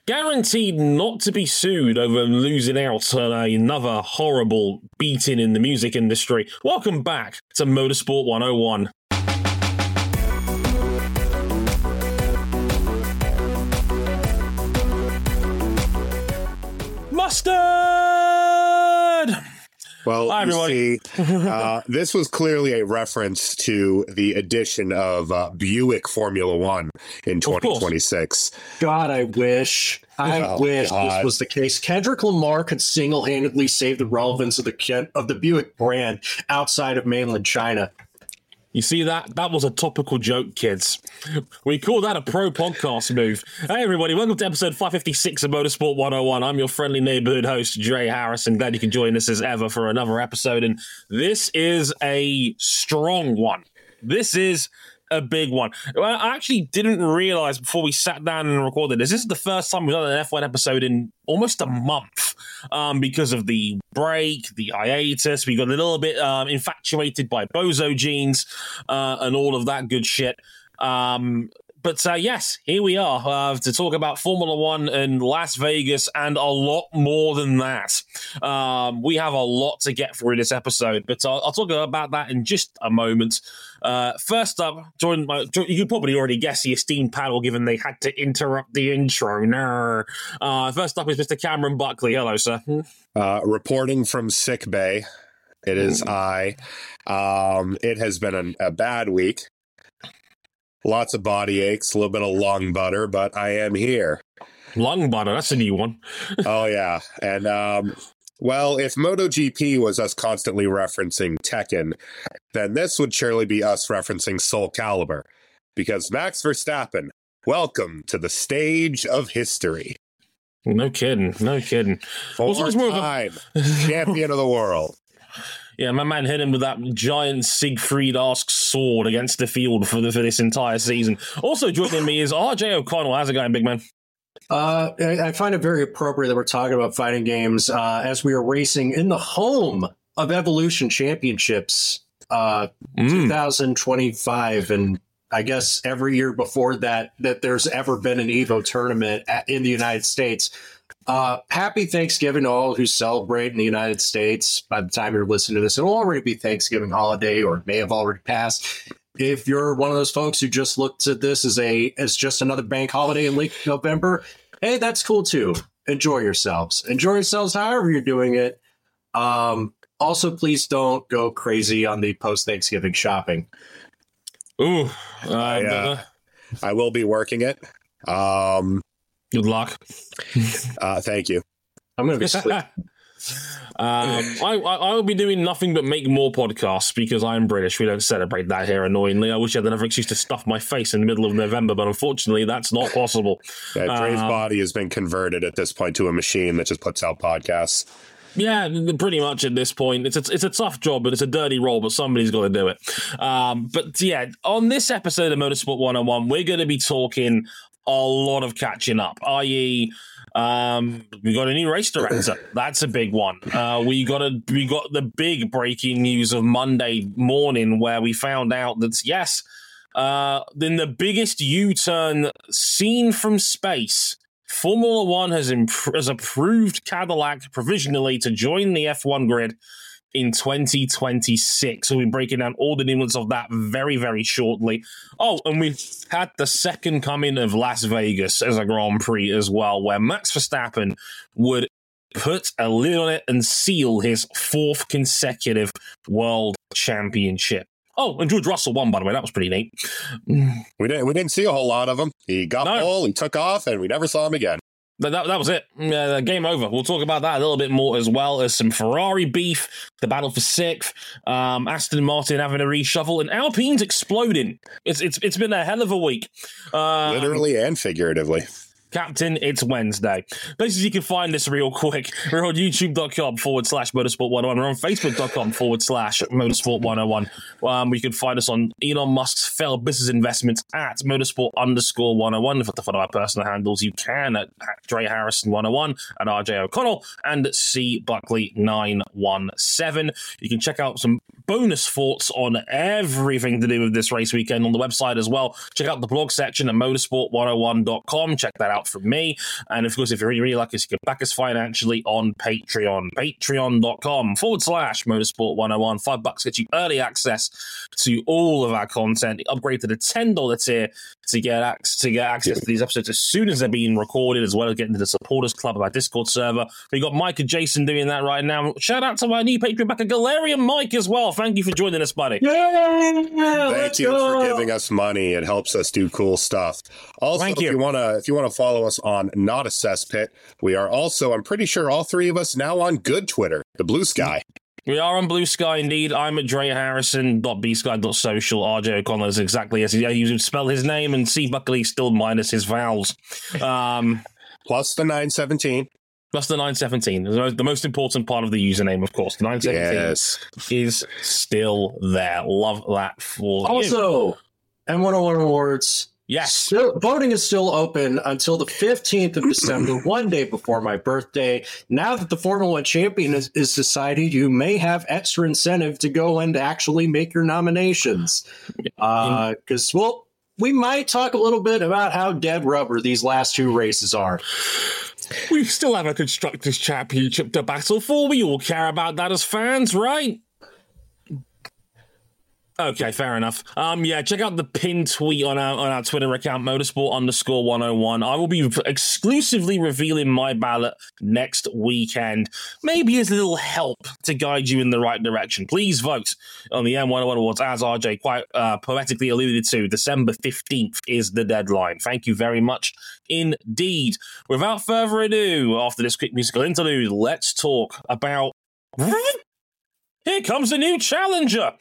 guaranteed not to be sued over losing out on another horrible beating in the music industry. Welcome back to Motorsport 101. Mustard! Well, hi, you see, this was clearly a reference to the addition of Buick Formula One in 2026. God, I wish this was the case. Kendrick Lamar could single-handedly save the relevance of the Buick brand outside of mainland China. You see that? That was a topical joke, kids. We call that a pro podcast move. Hey, everybody. Welcome to episode 556 of Motorsport 101. I'm your friendly neighborhood host, Dre Harrison. Glad you can join us as ever for another episode. And this is a strong one. This is a big one. I actually didn't realize before we sat down and recorded this is the first time we've done an F1 episode in almost a month because of the break, the hiatus. We got a little bit infatuated by bozo jeans and all of that good shit. But yes, here we are to talk about Formula One and Las Vegas and a lot more than that. We have a lot to get through this episode, but I'll talk about that in just a moment. First up, you could probably already guess the esteemed panel given they had to interrupt the intro. First up is Mr. Cameron Buckley. Hello, sir. Reporting from sick bay. It is I. It has been a bad week. Lots of body aches, a little bit of lung butter, but I am here. Lung butter, that's a new one. Oh, yeah. And, well, if MotoGP was us constantly referencing Tekken, then this would surely be us referencing Soul Calibur. Because Max Verstappen, welcome to the stage of history. No kidding. Four-time champion of the world. Yeah, my man hit him with that giant Siegfried-esque sword against the field for this entire season. Also joining me is RJ O'Connell. How's it going, big man? I find it very appropriate that we're talking about fighting games as we are racing in the home of Evolution Championships 2025. And I guess every year before that there's ever been an Evo tournament in the United States. Happy Thanksgiving to all who celebrate in the United States. By the time you're listening to this, it'll already be Thanksgiving holiday or it may have already passed. If you're one of those folks who just looked at this as just another bank holiday in late November, hey, that's cool too. Enjoy yourselves. Enjoy yourselves however you're doing it. Also, please don't go crazy on the post-Thanksgiving shopping. Ooh. I will be working it. Good luck. Thank you. I'm going to be split. I will be doing nothing but make more podcasts because I'm British. We don't celebrate that here, annoyingly. I wish I had another excuse to stuff my face in the middle of November, but unfortunately, that's not possible. Yeah, Dre's body has been converted at this point to a machine that just puts out podcasts. Yeah, pretty much at this point. It's a tough job, but it's a dirty role, but somebody's got to do it. But yeah, on this episode of Motorsport 101, we're going to be talking a lot of catching up, i.e., we got a new race director. That's a big one. We got the big breaking news of Monday morning where we found out that, yes, in the biggest U-turn seen from space, Formula One has approved Cadillac provisionally to join the F1 grid in 2026. So we'll be breaking down all the nuances of that very, very shortly. Oh, and we've had the second coming of Las Vegas as a Grand Prix as well, where Max Verstappen would put a lid on it and seal his fourth consecutive world championship. Oh, and George Russell won, by the way. That was pretty neat. We didn't see a whole lot of him. He got pole, he took off, and we never saw him again. That was it. Game over. We'll talk about that a little bit more, as well as some Ferrari beef, the battle for sixth, Aston Martin having a reshuffle, and Alpine's exploding. It's been a hell of a week. Literally and figuratively. Captain, it's Wednesday. Places you can find this real quick. We're on youtube.com/motorsport101. We're on facebook.com/motorsport101. You can find us on Elon Musk's failed business investments at motorsport_101. If you want to follow our personal handles, you can at Dre Harrison101, at RJ O'Connell, and C Buckley 917. You can check out some bonus thoughts on everything to do with this race weekend on the website as well. Check out the blog section at motorsport101.com. Check that out from me. And of course, if you really like us, you can back us financially on Patreon. Patreon.com/motorsport101. $5 gets you early access to all of our content. Upgrade to the $10 tier to get access to these episodes as soon as they're being recorded, as well as getting to the supporters club of our Discord server. We got Mike and Jason doing that right now. Shout out to my new Patreon backer, Galarian Mike, as well. Thank you for joining us, buddy. Thank you for giving us money. It helps us do cool stuff. Also, if you wanna follow us on Not a Cesspit, we are also, I'm pretty sure all three of us now on good Twitter, the Blue Sky. We are on Blue Sky, indeed. I'm at DreHarrison.bsky.social. RJ O'Connell is exactly as he would spell his name, and C. Buckley still minus his vowels. Plus the 917. Plus the 917. The most important part of the username, of course. The 917 is still there. Love that for you. Also, M101 Awards. Yes. Voting is still open until the 15th of December, one day before my birthday. Now that the Formula One champion is decided, you may have extra incentive to go and actually make your nominations. Because, we might talk a little bit about how dead rubber these last two races are. We still have a Constructors' Championship to battle for. We all care about that as fans, right? Okay, fair enough. Check out the pinned tweet on our Twitter account, motorsport_101. I will be exclusively revealing my ballot next weekend. Maybe as a little help to guide you in the right direction. Please vote on the M101 Awards, as RJ quite poetically alluded to. December 15th is the deadline. Thank you very much indeed. Without further ado, after this quick musical interlude, let's talk about... Here comes the new challenger!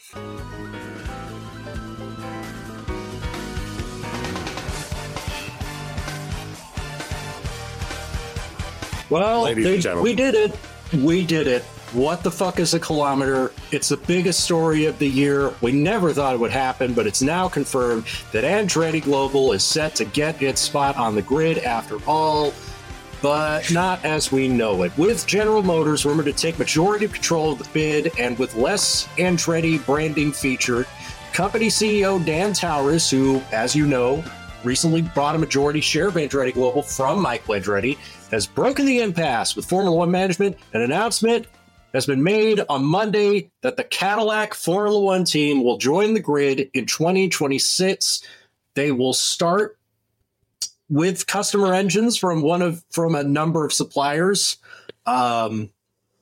Well, we did it. We did it. What the fuck is a kilometer? It's the biggest story of the year. We never thought it would happen, but it's now confirmed that Andretti Global is set to get its spot on the grid after all, but not as we know it. With General Motors rumored to take majority control of the bid, and with less Andretti branding featured, company CEO Dan Tauris, who, as you know, recently bought a majority share of Andretti Global from Michael Andretti, has broken the impasse with Formula One management. An announcement has been made on Monday that the Cadillac Formula One team will join the grid in 2026. They will start with customer engines from a number of suppliers. Pretty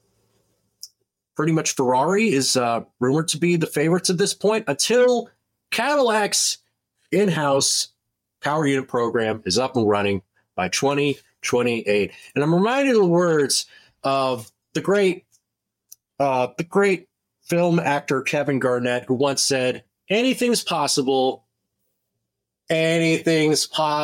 much Ferrari is rumored to be the favorites at this point until Cadillac's in-house power unit program is up and running by 2028. And I'm reminded of the words of the great film actor Kevin Garnett, who once said, "Anything's possible. Anything's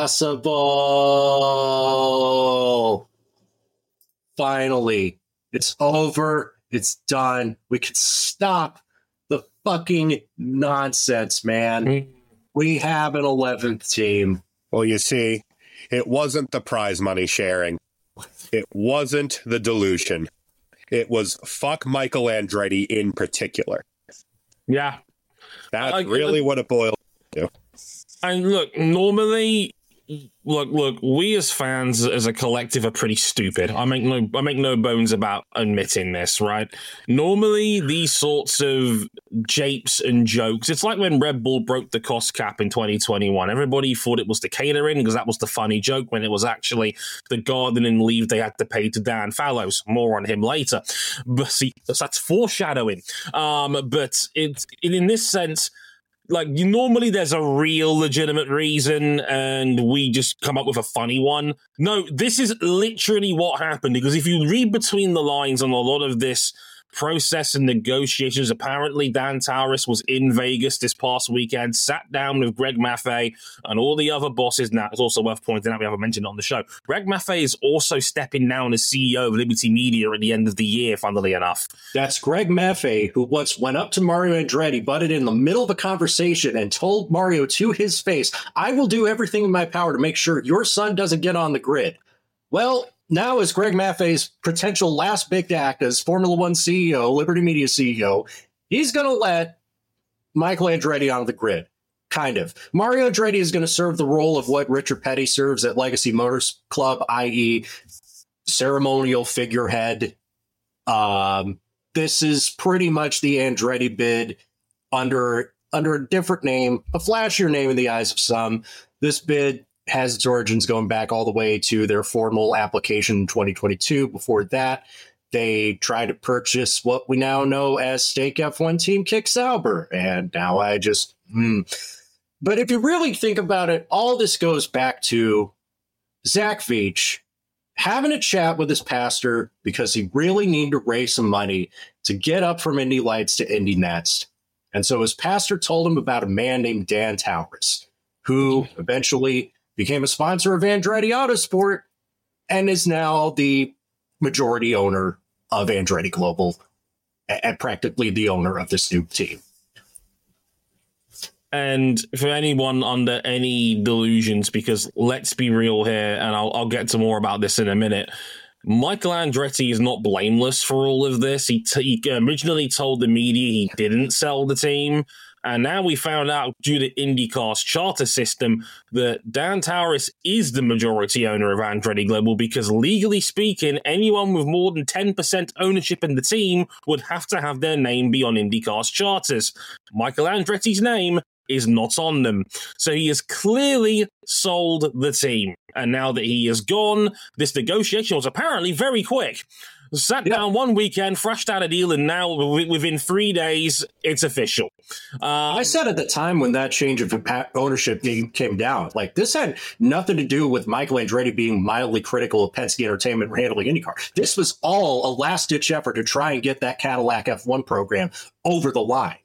possible." Finally, it's over. It's done. We can stop the fucking nonsense, man. We have an 11th team. Well, you see, it wasn't the prize money sharing. It wasn't the delusion. It was fuck Michael Andretti in particular. Yeah. That's really what it boiled down to. And look, normally, we as fans, as a collective, are pretty stupid. I make no bones about admitting this, right? Normally, these sorts of japes and jokes, it's like when Red Bull broke the cost cap in 2021. Everybody thought it was the catering because that was the funny joke, when it was actually the gardening leave they had to pay to Dan Fallows. More on him later. But see, that's foreshadowing. But in this sense, normally there's a real legitimate reason and we just come up with a funny one. No, this is literally what happened, because if you read between the lines on a lot of this process and negotiations, apparently Dan Tauris was in Vegas this past weekend, sat down with Greg Maffei and all the other bosses. Now, it's also worth pointing out, we haven't mentioned it on the show, Greg Maffei is also stepping down as CEO of Liberty Media at the end of the year, funnily enough. That's Greg Maffei, who once went up to Mario Andretti, butted in the middle of a conversation, and told Mario to his face, "I will do everything in my power to make sure your son doesn't get on the grid." Well, now is Greg Maffei's potential last big act as Formula One CEO, Liberty Media CEO, he's going to let Michael Andretti on the grid. Kind of. Mario Andretti is going to serve the role of what Richard Petty serves at Legacy Motors Club, i.e. ceremonial figurehead. This is pretty much the Andretti bid under a different name, a flashier name in the eyes of some. This bid has its origins going back all the way to their formal application in 2022. Before that, they tried to purchase what we now know as Stake F1 team Kick Sauber. And now But if you really think about it, all this goes back to Zach Veach having a chat with his pastor because he really needed to raise some money to get up from Indy Lights to Indy Next. And so his pastor told him about a man named Dan Towers, who eventually became a sponsor of Andretti Autosport and is now the majority owner of Andretti Global and practically the owner of this new team. And for anyone under any delusions, because let's be real here, and I'll get to more about this in a minute, Michael Andretti is not blameless for all of this. He originally told the media he didn't sell the team, and now we found out due to IndyCar's charter system that Dan Towers is the majority owner of Andretti Global because legally speaking, anyone with more than 10% ownership in the team would have to have their name be on IndyCar's charters. Michael Andretti's name is not on them. So he has clearly sold the team. And now that he is gone, this negotiation was apparently very quick. Sat down one weekend, thrashed out a deal, and now within 3 days, it's official. I said at the time when that change of ownership came down, like this had nothing to do with Michael Andretti being mildly critical of Penske Entertainment handling IndyCar. This was all a last-ditch effort to try and get that Cadillac F1 program over the line.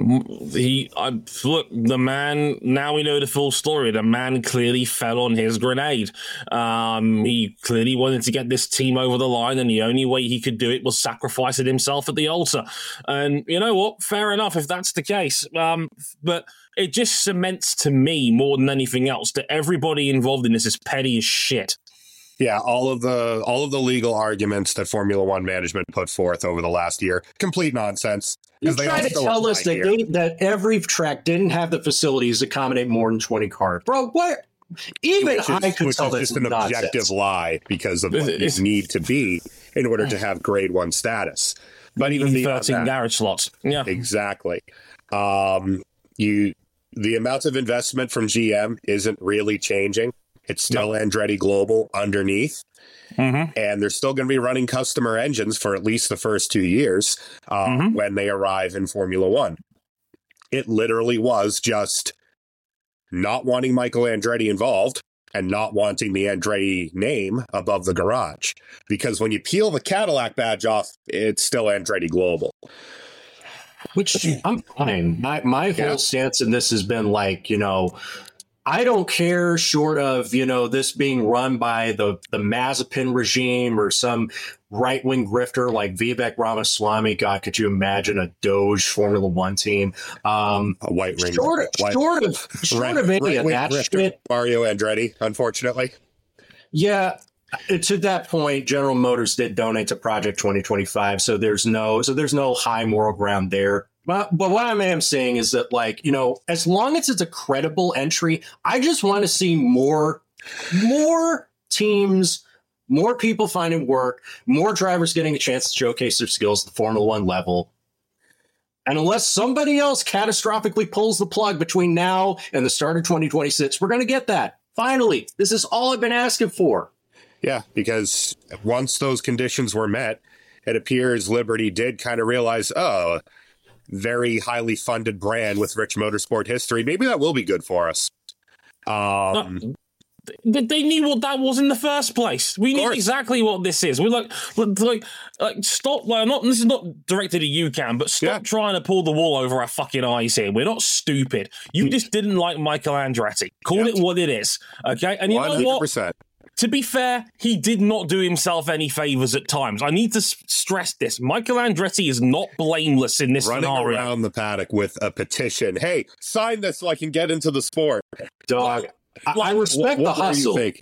Look, the man, now we know the full story. The man clearly fell on his grenade. He clearly wanted to get this team over the line, and the only way he could do it was sacrificing himself at the altar. And you know what? Fair enough if that's the case. But it just cements to me more than anything else that everybody involved in this is petty as shit. Yeah, all of the legal arguments that Formula One management put forth over the last year, complete nonsense. You try to tell us that every track didn't have the facilities to accommodate more than 20 cars. Bro, what? Even I could tell that's just an objective lie because of what you need to be in order to have grade 1 status. But even 13 garage slots. Yeah. Exactly. The amount of investment from GM isn't really changing. It's still Andretti Global underneath. Mm-hmm. And they're still going to be running customer engines for at least the first 2 years when they arrive in Formula One. It literally was just not wanting Michael Andretti involved and not wanting the Andretti name above the garage. Because when you peel the Cadillac badge off, it's still Andretti Global. Which I'm fine. My whole stance in this has been like, I don't care short of, this being run by the Mazepin regime or some right-wing grifter like Vivek Ramaswamy. God, could you imagine a Doge Formula One team? A white ring. Short of any of that shit. Mario Andretti, unfortunately. Yeah. To that point, General Motors did donate to Project 2025, so there's no high moral ground there. But what I am saying is that, as long as it's a credible entry, I just want to see more teams, more people finding work, more drivers getting a chance to showcase their skills at the Formula One level. And unless somebody else catastrophically pulls the plug between now and the start of 2026, we're going to get that. Finally, this is all I've been asking for. Yeah, because once those conditions were met, it appears Liberty did kind of realize, very highly funded brand with rich motorsport history. Maybe that will be good for us. They knew what that was in the first place. We knew exactly what this is. We're like stop. This is not directed at you, Cam, but stop trying to pull the wool over our fucking eyes here. We're not stupid. You just didn't like Michael Andretti. Call it what it is, okay? And you 100%. Know what? To be fair, he did not do himself any favors at times. I need to stress this. Michael Andretti is not blameless in this scenario. Running around the paddock with a petition. Hey, sign this so I can get into the sport. Dog, I respect the hustle.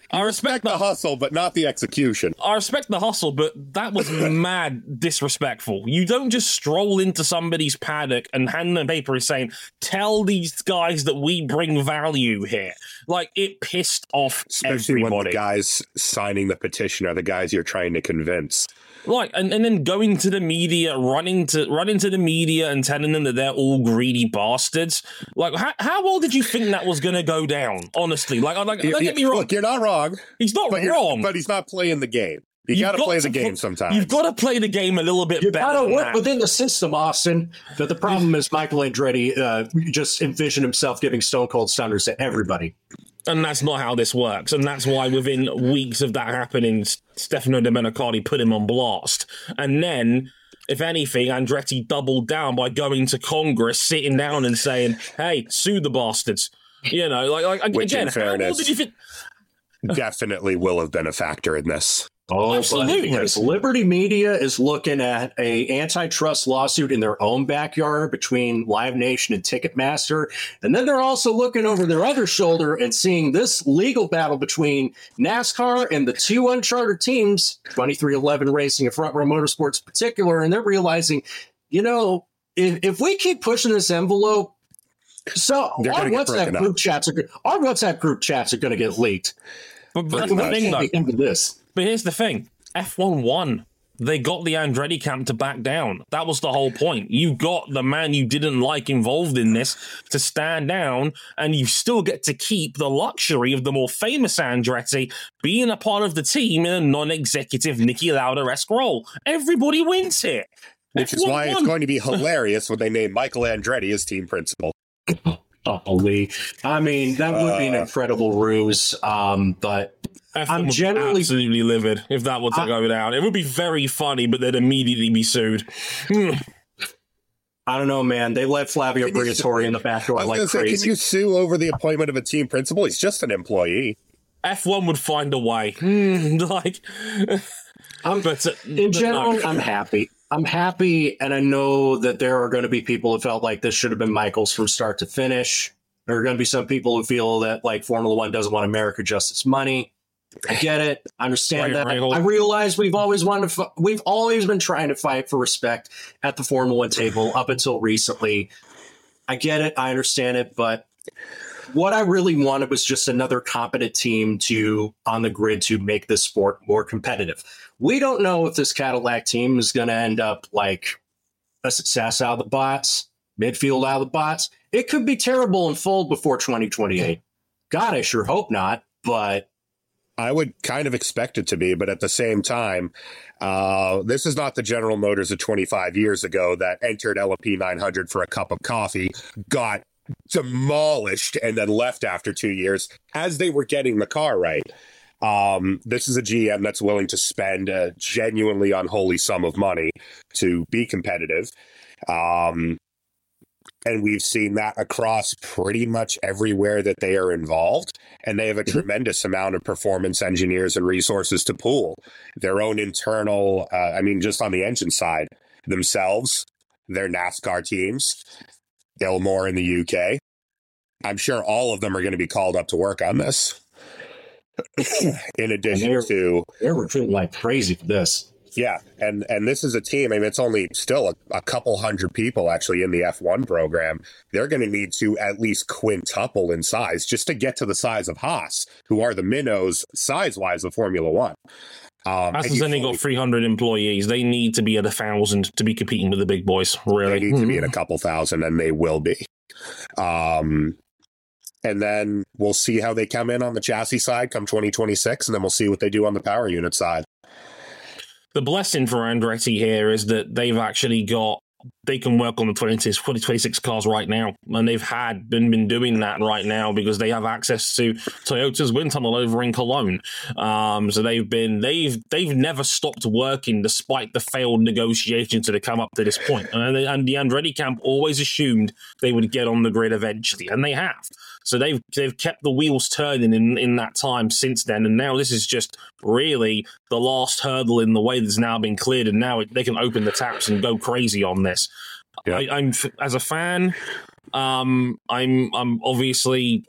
I respect the hustle, but not the execution. I respect the hustle, but that was mad disrespectful. You don't just stroll into somebody's paddock and hand them paper saying, tell these guys that we bring value here. Like, it pissed off Especially everybody. when the guys signing the petition are the guys you're trying to convince. Like, and then going to the media, running to the media and telling them that they're all greedy bastards. Like, how well did you think that was going to go down? Honestly, don't get me wrong. Look, you're not wrong. He's not wrong, but he's not playing the game. You got to play the game sometimes. You've got to play the game a little bit better. You got to work within the system, Austin. But the problem is Michael Andretti just envisioned himself giving Stone Cold Stunners to everybody. And that's not how this works. And that's why within weeks of that happening, Stefano Domenicali put him on blast. And then, if anything, Andretti doubled down by going to Congress, sitting down and saying, hey, sue the bastards. You know, Which, again, in fairness, how did you think? Definitely will have been a factor in this. Oh, absolutely. Because Liberty Media is looking at a antitrust lawsuit in their own backyard between Live Nation and Ticketmaster. And then they're also looking over their other shoulder and seeing this legal battle between NASCAR and the two uncharted teams, 2311 Racing and Front Row Motorsports in particular. And they're realizing, you know, if we keep pushing this envelope, so our WhatsApp group chats are going to get leaked. But here's the thing. F1 won. They got the Andretti camp to back down. That was the whole point. You got the man you didn't like involved in this to stand down, and you still get to keep the luxury of the more famous Andretti being a part of the team in a non-executive Niki Lauda-esque role. Everybody wins here. Which is why it's going to be hilarious when they name Michael Andretti as team principal. Holy. I mean, that would be an incredible ruse, but I'm generally absolutely livid if that were to go down. It would be very funny, but they'd immediately be sued. I don't know, man. They let Flavio Briatore in the back door like crazy. Can you sue over the appointment of a team principal? He's just an employee. F1 would find a way. In general, I'm happy. I'm happy, and I know that there are going to be people who felt like this should have been Michael's from start to finish. There are going to be some people who feel that like Formula One doesn't want America just its money. I get it. I understand that. I realize we've always been trying to fight for respect at the Formula One table up until recently. I get it. I understand it. But what I really wanted was just another competent team on the grid to make this sport more competitive. We don't know if this Cadillac team is going to end up like a success out of the box, midfield out of the box. It could be terrible and fold before 2028. God, I sure hope not, but I would kind of expect it to be, but at the same time, this is not the General Motors of 25 years ago that entered LMP 900 for a cup of coffee, got demolished, and then left after 2 years as they were getting the car right. This is a GM that's willing to spend a genuinely unholy sum of money to be competitive. And we've seen that across pretty much everywhere that they are involved. And they have a tremendous amount of performance engineers and resources to pool. Their own internal, just on the engine side, themselves, their NASCAR teams, Gilmore in the UK. I'm sure all of them are going to be called up to work on this. In addition to... They're recruiting like crazy for this. Yeah, and this is a team, it's only still a couple hundred people actually in the F1 program. They're going to need to at least quintuple in size just to get to the size of Haas, who are the minnows size-wise of Formula One. Haas has only got 300 employees. They need to be at 1,000 to be competing with the big boys, really. They need to be at a couple thousand, and they will be. And then we'll see how they come in on the chassis side come 2026, and then we'll see what they do on the power unit side. The blessing for Andretti here is that they can work on the 2026 cars right now. And they've been doing that right now because they have access to Toyota's wind tunnel over in Cologne. So they've never stopped working despite the failed negotiations that have come up to this point. And the Andretti camp always assumed they would get on the grid eventually, and they have. So they've kept the wheels turning in that time since then, and now this is just really the last hurdle in the way that's now been cleared, and now they can open the taps and go crazy on this. Yeah. I'm as a fan, I'm obviously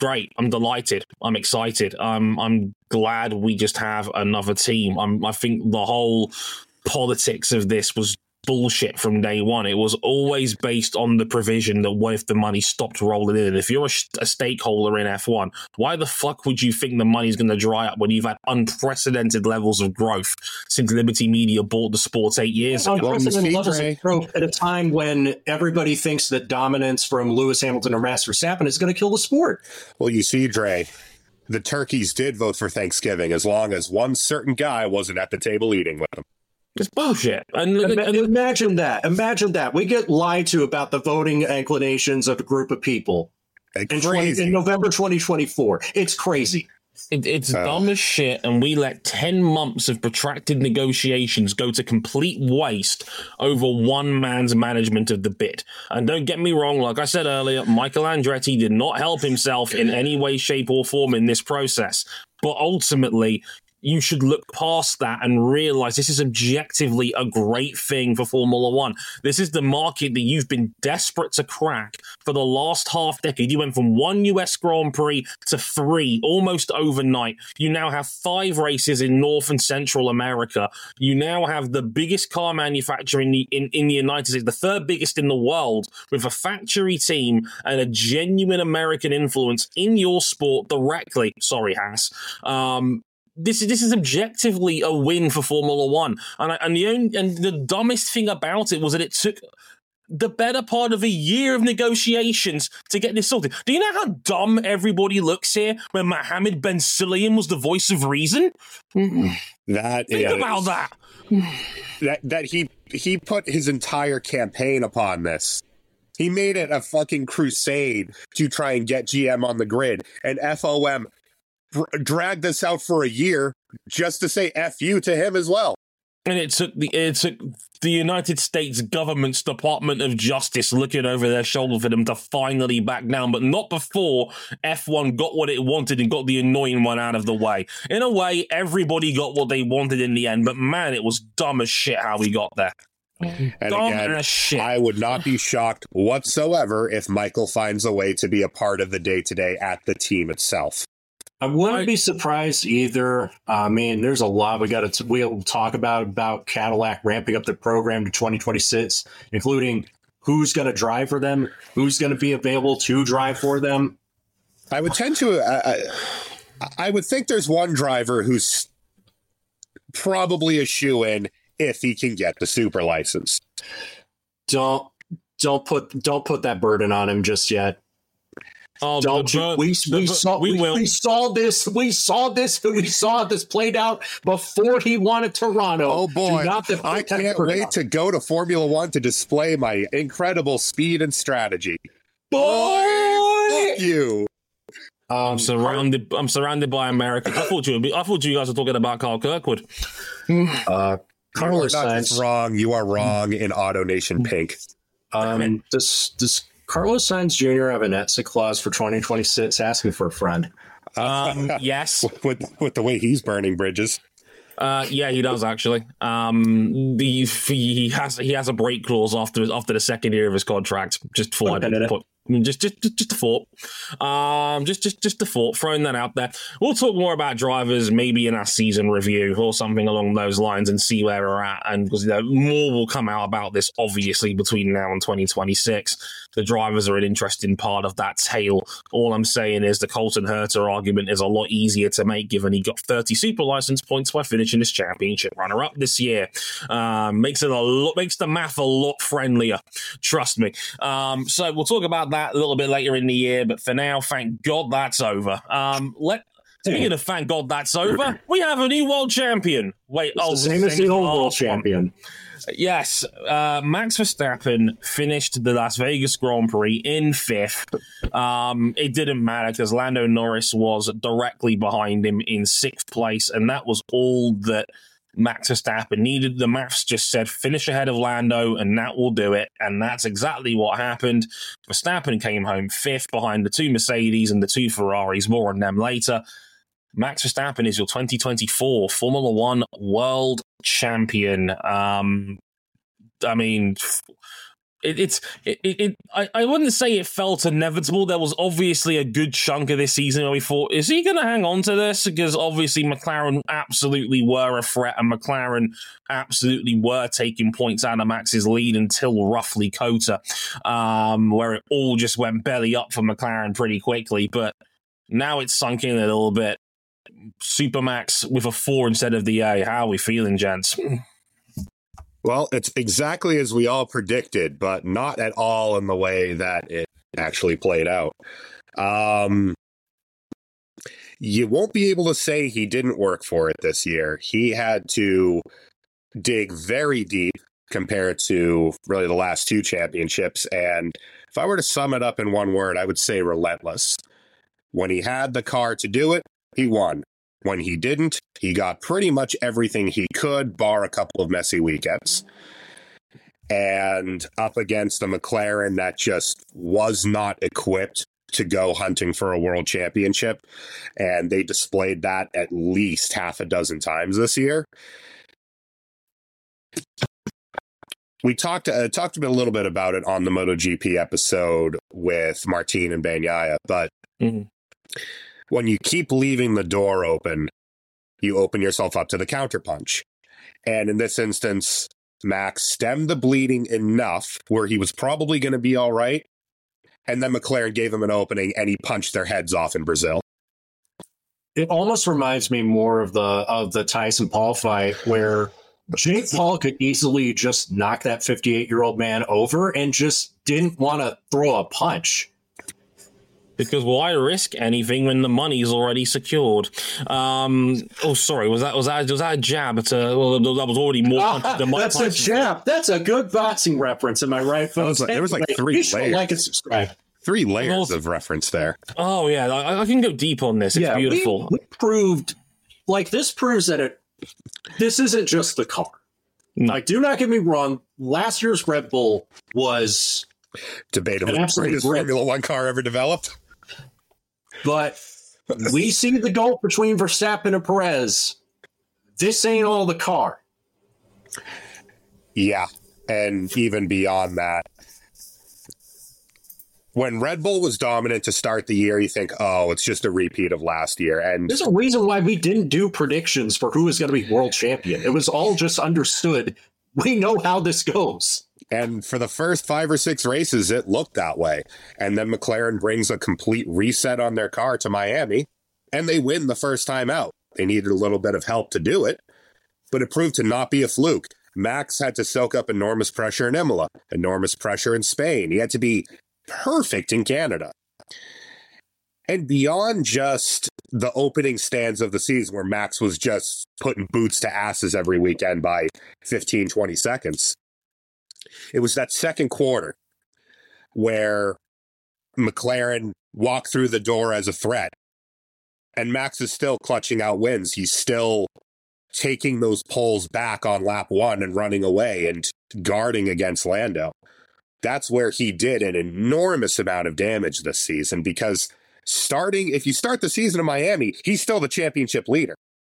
great. I'm delighted. I'm excited. I'm glad we just have another team. I think the whole politics of this was bullshit from day one. It was always based on the provision that what if the money stopped rolling in? If you're a stakeholder in F1, why the fuck would you think the money's going to dry up when you've had unprecedented levels of growth since Liberty Media bought the sport 8 years ago? Unprecedented levels of growth at a time when everybody thinks that dominance from Lewis Hamilton or Max Verstappen is going to kill the sport. Well, you see, Dre, the turkeys did vote for Thanksgiving as long as one certain guy wasn't at the table eating with them. It's bullshit. And imagine that. Imagine that. We get lied to about the voting inclinations of a group of people in November 2024. It's crazy. It's dumb as shit, and we let 10 months of protracted negotiations go to complete waste over one man's management of the bid. And don't get me wrong, like I said earlier, Michael Andretti did not help himself in any way, shape, or form in this process. But ultimately, you should look past that and realize this is objectively a great thing for Formula One. This is the market that you've been desperate to crack for the last half decade. You went from 1 US Grand Prix to 3 almost overnight. You now have 5 races in North and Central America. You now have the biggest car manufacturer in the United States, the third biggest in the world, with a factory team and a genuine American influence in your sport directly. Sorry, Haas. This is objectively a win for Formula One, and the dumbest thing about it was that it took the better part of a year of negotiations to get this sorted. Do you know how dumb everybody looks here when Mohammed Ben Sulayem was the voice of reason? Think about that. That he put his entire campaign upon this. He made it a fucking crusade to try and get GM on the grid, and FOM dragged this out for a year just to say F you to him as well. And it took the United States government's Department of Justice looking over their shoulder for them to finally back down, but not before F1 got what it wanted and got the annoying one out of the way. In a way, everybody got what they wanted in the end, but man, it was dumb as shit how we got there. And again, I would not be shocked whatsoever if Michael finds a way to be a part of the day-to-day at the team itself. I wouldn't be surprised either. I mean, there's a lot we'll talk about Cadillac ramping up the program to 2026, including who's going to drive for them, who's going to be available to drive for them. I would tend to, I would think there's one driver who's probably a shoo-in if he can get the super license. Don't put that burden on him just yet. Oh, we saw this played out before he wanted Toronto. Oh boy, I can't wait to go to Formula One to display my incredible speed and strategy. Boy, fuck you. I'm surrounded by America. I thought you guys were talking about Carl Kirkwood. Carlos Sainz wrong. You are wrong in Auto Nation Pink. Does Carlos Sainz Jr. have an exit clause for 2026? Asking for a friend. Yes. With the way he's burning bridges. Yeah, he does actually. He has a break clause after the second year of his contract. Just for just a thought. Just a thought. Throwing that out there. We'll talk more about drivers maybe in our season review or something along those lines and see where we're at. And because more will come out about this obviously between now and 2026. The drivers are an interesting part of that tale. All I'm saying is the Colton Herta argument is a lot easier to make given he got 30 super license points by finishing his championship runner-up this year. Makes the math a lot friendlier. Trust me. So we'll talk about that a little bit later in the year, but for now, thank God that's over. Speaking of thank God that's over, we have a new world champion. Wait, the same as the old world champion. Yes, Max Verstappen finished the Las Vegas Grand Prix in 5th. It didn't matter because Lando Norris was directly behind him in 6th place, and that was all that Max Verstappen needed. The maths just said finish ahead of Lando, and that will do it, and that's exactly what happened. Verstappen came home 5th behind the 2 Mercedes and the 2 Ferraris. More on them later. Max Verstappen is your 2024 Formula One World Champion. I mean, I wouldn't say it felt inevitable. There was obviously a good chunk of this season where we thought, is he going to hang on to this? Because obviously McLaren absolutely were a threat, and McLaren absolutely were taking points out of Max's lead until roughly COTA, where it all just went belly up for McLaren pretty quickly. But now it's sunk in a little bit. Supermax with a 4 instead of the A. How are we feeling, gents? Well, it's exactly as we all predicted, but not at all in the way that it actually played out. You won't be able to say he didn't work for it this year. He had to dig very deep compared to really the last 2 championships. And if I were to sum it up in one word, I would say relentless. When he had the car to do it, he won. When he didn't, he got pretty much everything he could, bar a couple of messy weekends. And up against a McLaren that just was not equipped to go hunting for a world championship. And they displayed that at least half a dozen times this year. We talked a little bit about it on the MotoGP episode with Martin and Bagnaia, but when you keep leaving the door open, you open yourself up to the counterpunch. And in this instance, Max stemmed the bleeding enough where he was probably going to be all right. And then McLaren gave him an opening and he punched their heads off in Brazil. It almost reminds me more of the Tyson Paul fight, where Jake Paul could easily just knock that 58-year-old man over and just didn't want to throw a punch. Because why risk anything when the money's already secured? Sorry, was that a jab? That was already more. That's a jab. That's a good boxing reference. Am I right, folks? There was like 3 layers. Like and subscribe. 3 layers of reference there. Oh yeah, I can go deep on this. It's beautiful. We proved, this proves that this isn't just the car. No. Like, do not get me wrong. Last year's Red Bull was debatably the greatest Formula One car ever developed. But we see the gulf between Verstappen and Perez. This ain't all the car. Yeah, and even beyond that. When Red Bull was dominant to start the year, you think, oh, it's just a repeat of last year. And there's a reason why we didn't do predictions for who is going to be world champion. It was all just understood. We know how this goes. And for the first 5 or 6 races, it looked that way. And then McLaren brings a complete reset on their car to Miami, and they win the first time out. They needed a little bit of help to do it, but it proved to not be a fluke. Max had to soak up enormous pressure in Imola, enormous pressure in Spain. He had to be perfect in Canada. And beyond just the opening stands of the season where Max was just putting boots to asses every weekend by 15, 20 seconds, it was that second quarter where McLaren walked through the door as a threat, and Max is still clutching out wins. He's still taking those poles back on lap 1 and running away and guarding against Lando. That's where he did an enormous amount of damage this season, because if you start the season in Miami, he's still the championship leader.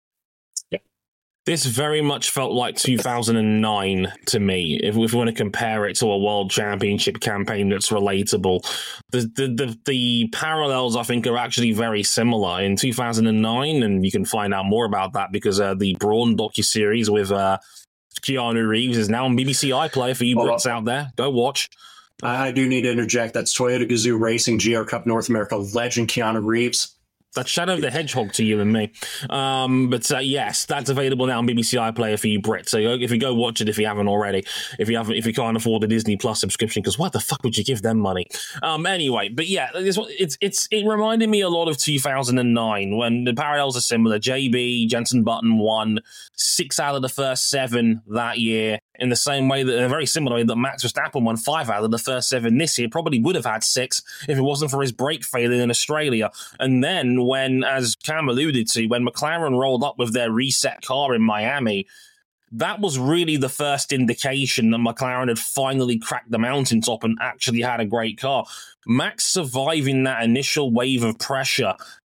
This very much felt like 2009 to me, if we want to compare it to a world championship campaign that's relatable. The parallels, I think, are actually very similar. In 2009, and you can find out more about that because the Brawn docuseries with Keanu Reeves is now on BBC iPlayer for you Brits out there. Go watch. I do need to interject. That's Toyota Gazoo Racing GR Cup North America legend Keanu Reeves. That's Shadow the Hedgehog to you and me. But yes, that's available now on BBC iPlayer for you Brits. So if you go watch it, if you haven't already, if you can't afford the Disney Plus subscription, because what the fuck would you give them money? Anyway, but yeah, it reminded me a lot of 2009 when the parallels are similar. JB, Jenson Button won 6 out of the first 7 that year. In the same way in a very similar way that Max Verstappen won 5 out of the first 7 this year, probably would have had 6 if it wasn't for his brake failure in Australia. And then when, as Cam alluded to, when McLaren rolled up with their reset car in Miami, that was really the first indication that McLaren had finally cracked the mountaintop and actually had a great car. Max surviving that initial wave of pressure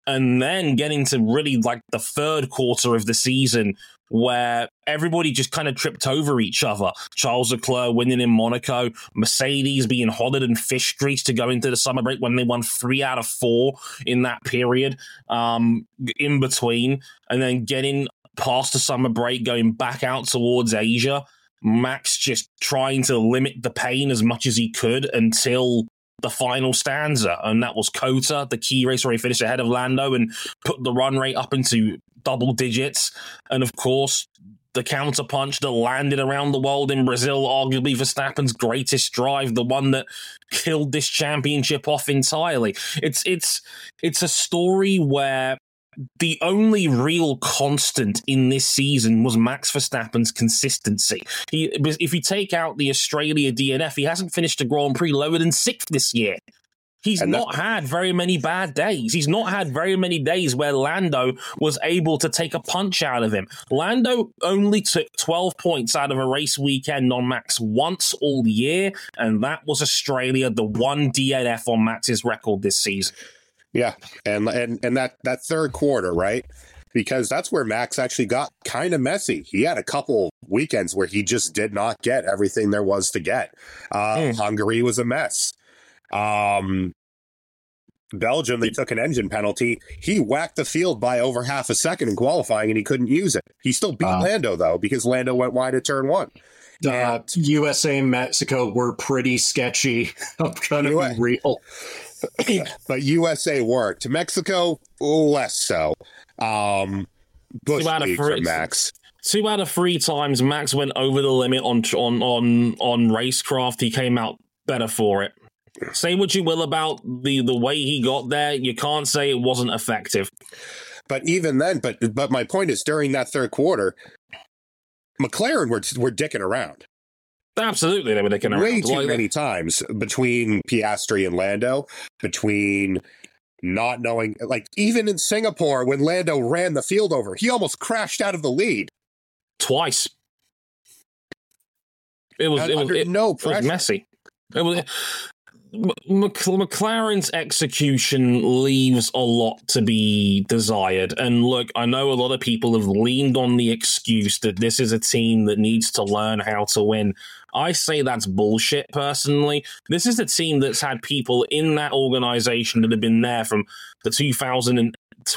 and then getting to really like the third quarter of the season where everybody just kind of tripped over each other. Charles Leclerc winning in Monaco, Mercedes being hotter than fish grease to go into the summer break when they won 3 out of 4 in that period in between, and then getting past the summer break, going back out towards Asia. Max just trying to limit the pain as much as he could until the final stanza, and that was Kota, the key race where he finished ahead of Lando and put the run rate up into double digits. And of course, the counterpunch that landed around the world in Brazil, arguably Verstappen's greatest drive, the one that killed this championship off entirely. It's a story where the only real constant in this season was Max Verstappen's consistency. If you take out the Australia DNF, he hasn't finished a Grand Prix lower than 6th this year. He's not had very many bad days. He's not had very many days where Lando was able to take a punch out of him. Lando only took 12 points out of a race weekend on Max once all year, and that was Australia, the one DNF on Max's record this season. Yeah, and that third quarter, right? Because that's where Max actually got kind of messy. He had a couple weekends where he just did not get everything there was to get. Hungary was a mess. Belgium, they took an engine penalty. He whacked the field by over half a second in qualifying, and he couldn't use it. He still beat Lando, though, because Lando went wide at turn 1. USA and Mexico were pretty sketchy. I'm going to be real. But USA worked. Mexico, less so. Bush league for Max. 2 out of 3 times Max went over the limit on racecraft. He came out better for it. Say what you will about the way he got there, you can't say it wasn't effective. But even then, but my point is, during that third quarter, McLaren were dicking around. Absolutely, they were dicking around. Way too many times between Piastri and Lando, between not knowing, like even in Singapore when Lando ran the field over, he almost crashed out of the lead. Twice. It was no pressure. It was messy. It was... McLaren's execution leaves a lot to be desired. And look, I know a lot of people have leaned on the excuse that this is a team that needs to learn how to win. I say that's bullshit, personally. This is a team that's had people in that organization that have been there from the 2012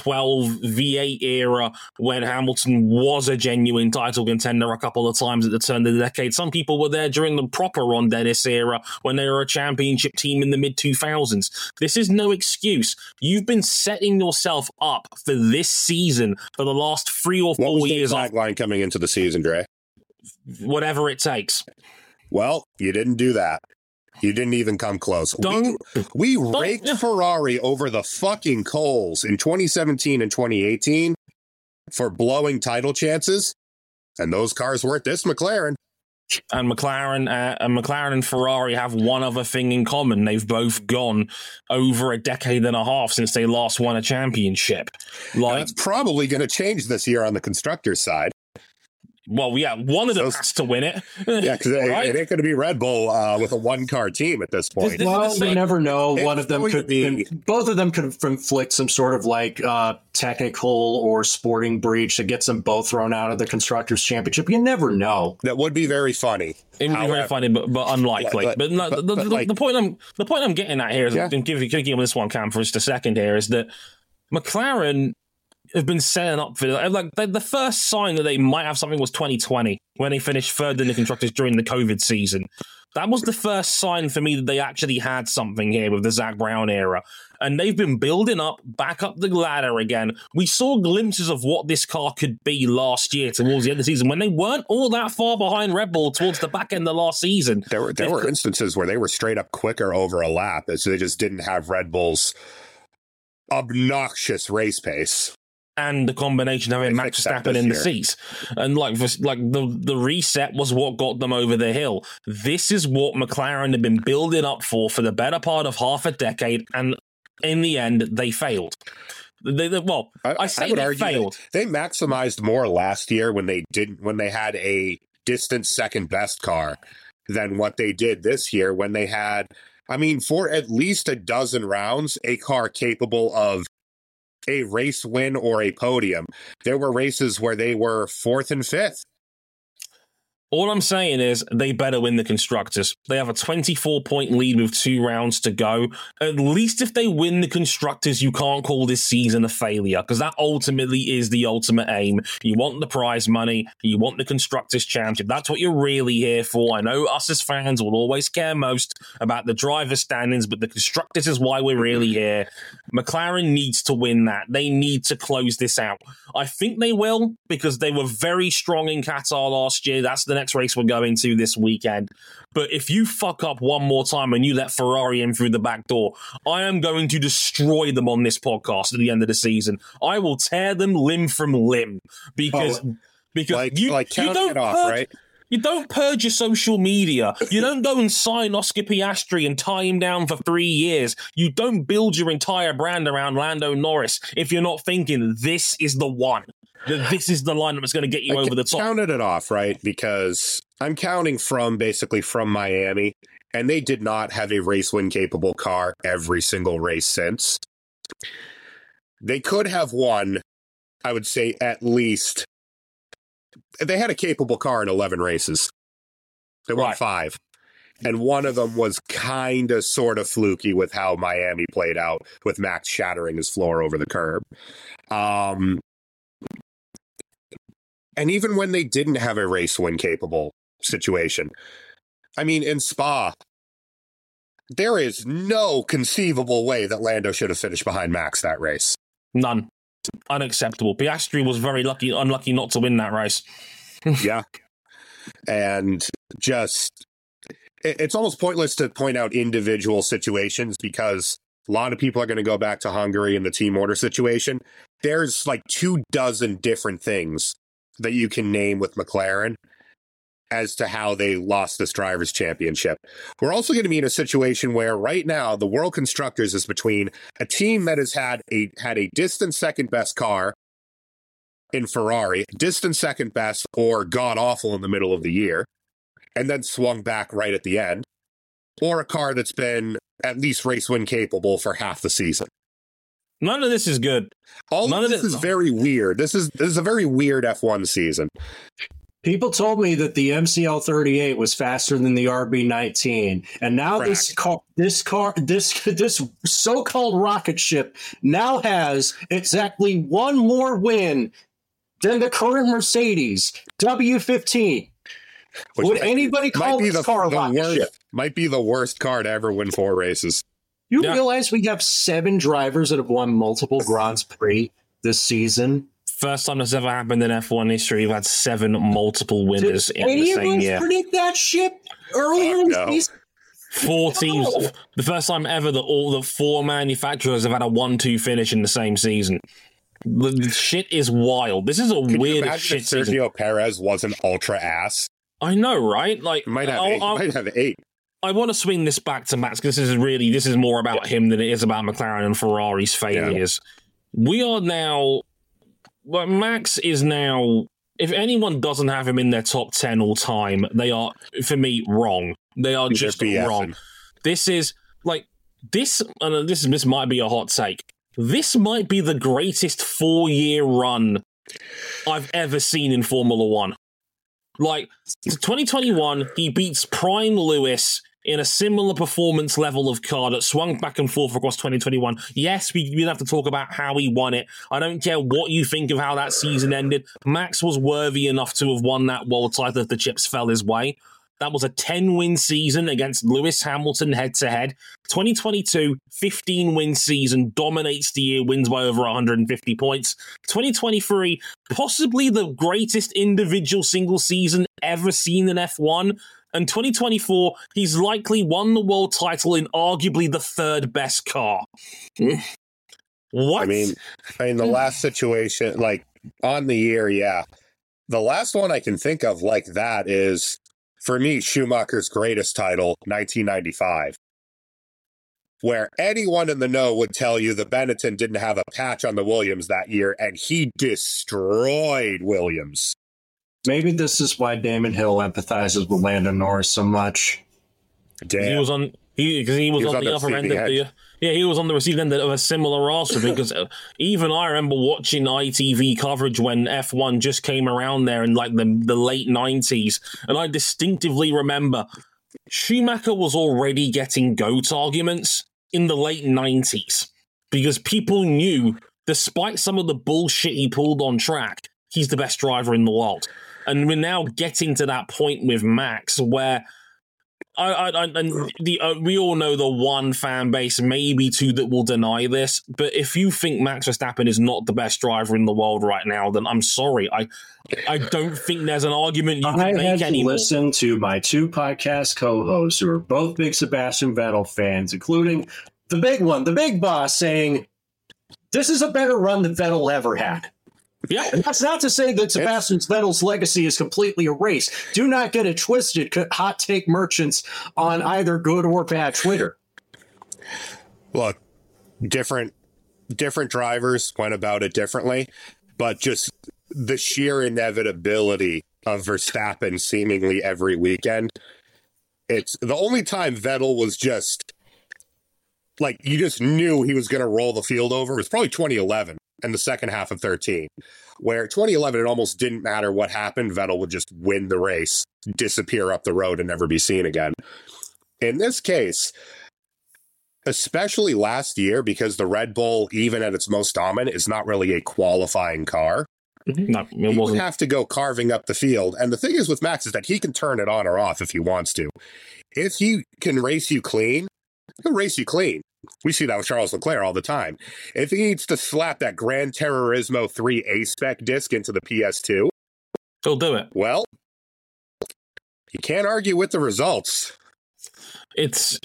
V8 era when Hamilton was a genuine title contender a couple of times at the turn of the decade. Some people were there during the proper Ron Dennis era when they were a championship team in the mid-2000s. This is no excuse. You've been setting yourself up for this season for the last 3 or 4 years. What was the tagline coming into the season, Dre? Whatever it takes. Well, you didn't do that. You didn't even come close. We raked Ferrari over the fucking coals in 2017 and 2018 for blowing title chances, and those cars weren't this McLaren. And McLaren and Ferrari have one other thing in common. They've both gone over a decade and a half since they last won a championship. That's probably going to change this year on the constructors' side. Well, yeah, one of them has to win it. Yeah, because it ain't going to be Red Bull with a one-car team at this point. Well, you never know. One of them could be. Both of them could inflict some sort of like technical or sporting breach that gets them both thrown out of the Constructors' Championship. You never know. That would be very funny. It would be very funny, but unlikely. The point I'm getting at here is, and give you this one, Cam, for just a second here, is that McLaren have been setting up for the first sign that they might have something was 2020 when they finished third in the constructors during the COVID season. That was the first sign for me that they actually had something here with the Zach Brown era. And they've been building up, back up the ladder again. We saw glimpses of what this car could be last year towards the end of the season when they weren't all that far behind Red Bull towards the back end of last season. There were instances where they were straight up quicker over a lap as they just didn't have Red Bull's obnoxious race pace. And the combination of having Max Verstappen in the seats. And the reset was what got them over the hill. This is what McLaren had been building up for the better part of half a decade, and in the end, they failed. They failed. They maximized more last year when they had a distant second best car than what they did this year when they had, for at least a dozen rounds, a car capable of a race win or a podium. There were races where they were 4th and 5th. All I'm saying is they better win the Constructors. They have a 24-point lead with 2 rounds to go. At least if they win the Constructors, you can't call this season a failure, because that ultimately is the ultimate aim. You want the prize money. You want the Constructors Championship. That's what you're really here for. I know us as fans will always care most about the driver standings, but the Constructors is why we're really here. McLaren needs to win that. They need to close this out. I think they will, because they were very strong in Qatar last year. That's the next race we're going to this weekend. But if you fuck up one more time and you let Ferrari in through the back door, I am going to destroy them on this podcast at the end of the season. I will tear them limb from limb because you don't it off, right? You don't purge your social media. You don't go and sign Oscar Piastri and tie him down for 3 years. You don't build your entire brand around Lando Norris if you're not thinking this is the one. This is the lineup that's going to get you over the top. Counted it off, right? Because I'm counting from Miami, and they did not have a race win capable car every single race since. They could have won, I would say, at least. They had a capable car in 11 races. They won 5. And one of them was kind of sort of fluky with how Miami played out, with Max shattering his floor over the curb. And even when they didn't have a race win capable situation, I mean, in Spa, there is no conceivable way that Lando should have finished behind Max that race. None. Unacceptable. Piastri was very unlucky not to win that race. Yeah. And just, it's almost pointless to point out individual situations because a lot of people are going to go back to Hungary and the team order situation. There's like 24 different things that you can name with McLaren as to how they lost this Drivers' Championship. We're also going to be in a situation where right now the World Constructors is between a team that has had a distant second best car in Ferrari, distant second best or god-awful in the middle of the year, and then swung back right at the end, or a car that's been at least race win capable for half the season. None of this is good. None of this is very weird. This is a very weird F1 season. People told me that the MCL 38 was faster than the RB 19, and now this so-called rocket ship now has exactly one more win than the current Mercedes W15. Would anybody call this car a rocket ship? Might be the worst car to ever win 4 races. You realize we have 7 drivers that have won multiple Grands Prix this season? First time that's ever happened in F1 history. We've had 7 multiple winners in the same year. Did predict that ship earlier in the season? 4 teams. No. The first time ever that all the 4 manufacturers have had a 1-2 finish in the same season. The shit is wild. This is a weird shit season. Sergio Perez was an ultra ass. I know, right? Like, might have 8. I want to swing this back to Max because this is more about him than it is about McLaren and Ferrari's failures. Yeah. We are now, well, Max is now, if anyone doesn't have him in their top 10 all time, they are, for me, wrong. They are just wrong. This is like, this might be a hot take. This might be the greatest 4-year run I've ever seen in Formula One. Like, 2021, he beats Prime Lewis in a similar performance level of car that swung back and forth across 2021. Yes, we didn't have to talk about how he won it. I don't care what you think of how that season ended. Max was worthy enough to have won that world title if the chips fell his way. That was a 10-win season against Lewis Hamilton head-to-head. 2022, 15-win season, dominates the year, wins by over 150 points. 2023, possibly the greatest individual single season ever seen in F1. And 2024, he's likely won the world title in arguably the 3rd best car. What? I mean, the last situation, like, on the year, yeah. The last one I can think of like that is, for me, Schumacher's greatest title, 1995, where anyone in the know would tell you that Benetton didn't have a patch on the Williams that year, and he destroyed Williams. Maybe this is why Damon Hill empathizes with Lando Norris so much. Damn. Because he was on the other end of the... Yeah, he was on the receiving end of a similar arse because even I remember watching ITV coverage when F1 just came around there in like the late 90s, and I distinctively remember Schumacher was already getting GOAT arguments in the late 90s because people knew, despite some of the bullshit he pulled on track, he's the best driver in the world. And we're now getting to that point with Max where we all know the one fan base, maybe two, that will deny this. But if you think Max Verstappen is not the best driver in the world right now, then I'm sorry. I don't think there's an argument you can make anymore. I had to listen to my two podcast co-hosts who are both big Sebastian Vettel fans, including the big one, the big boss, saying this is a better run than Vettel ever had. Yeah, and that's not to say that Sebastian Vettel's legacy is completely erased. Do not get it twisted, hot take merchants on either good or bad Twitter. Look, different drivers went about it differently, but just the sheer inevitability of Verstappen seemingly every weekend. It's the only time Vettel was just like, you just knew he was going to roll the field over. It was probably 2011. And the second half of 13, where 2011, it almost didn't matter what happened. Vettel would just win the race, disappear up the road, and never be seen again. In this case, especially last year, because the Red Bull, even at its most dominant, is not really a qualifying car. No, he would have to go carving up the field. And the thing is with Max is that he can turn it on or off if he wants to. If he can race you clean, he'll race you clean. We see that with Charles Leclerc all the time. If he needs to slap that Gran Turismo 3 A-Spec disc into the PS2, he'll do it. Well, you can't argue with the results. It's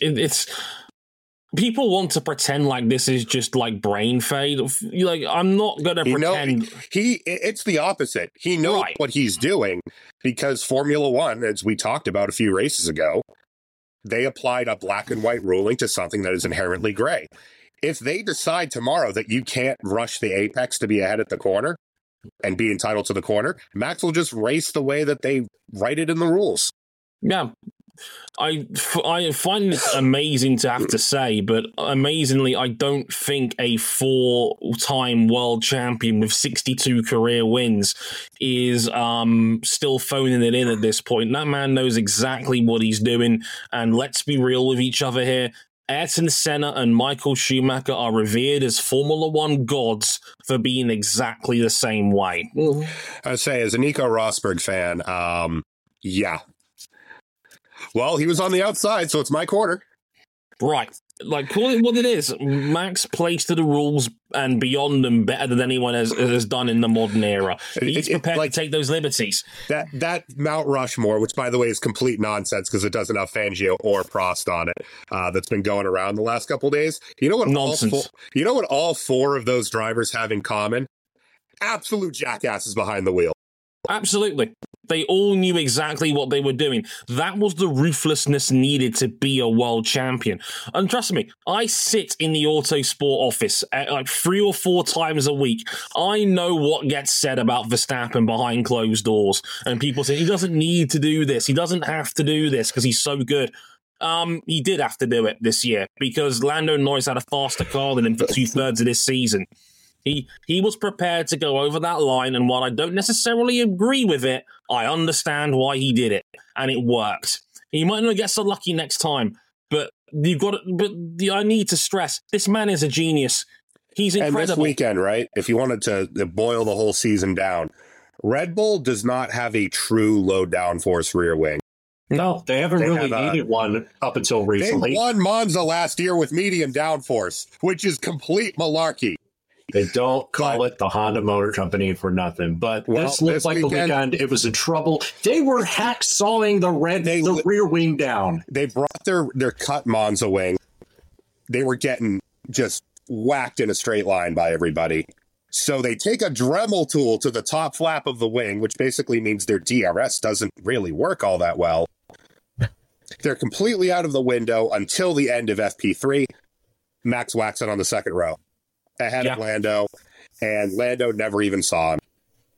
people want to pretend like this is just like brain fade. Like, I'm not going to pretend. It's the opposite. He knows what he's doing because Formula One, as we talked about a few races ago, they applied a black and white ruling to something that is inherently gray. If they decide tomorrow that you can't rush the apex to be ahead at the corner and be entitled to the corner, Max will just race the way that they write it in the rules. Yeah. I find it amazing to have to say, but amazingly, I don't think a 4-time world champion with 62 career wins is still phoning it in at this point. That man knows exactly what he's doing, and let's be real with each other here. Ayrton Senna and Michael Schumacher are revered as Formula One gods for being exactly the same way. I say, as a Nico Rosberg fan, yeah. Well, he was on the outside, so it's my corner. Right. Like, call it what it is. Max plays to the rules and beyond them better than anyone has done in the modern era. He's prepared to take those liberties. That Mount Rushmore, which, by the way, is complete nonsense because it doesn't have Fangio or Prost on it, that's been going around the last couple of days. You know what? Nonsense. You know what all four of those drivers have in common? Absolute jackasses behind the wheel. Absolutely. They all knew exactly what they were doing. That was the ruthlessness needed to be a world champion. And trust me, I sit in the Autosport office like 3 or 4 times a week. I know what gets said about Verstappen behind closed doors. And people say, he doesn't need to do this. He doesn't have to do this because he's so good. He did have to do it this year because Lando Norris had a faster car than him for 2/3 of this season. He was prepared to go over that line, and while I don't necessarily agree with it, I understand why he did it, and it worked. He might not get so lucky next time, but I need to stress, this man is a genius. He's incredible. And this weekend, right, if you wanted to boil the whole season down, Red Bull does not have a true low downforce rear wing. No, they haven't really needed one up until recently. They won Monza last year with medium downforce, which is complete malarkey. They don't call it the Honda Motor Company for nothing. But this looked like the weekend it was in trouble. They were hacksawing the rear wing down. They brought their cut Monza wing. They were getting just whacked in a straight line by everybody. So they take a Dremel tool to the top flap of the wing, which basically means their DRS doesn't really work all that well. They're completely out of the window until the end of FP3. Max whacks it on the second row. Ahead of Lando, and Lando never even saw him.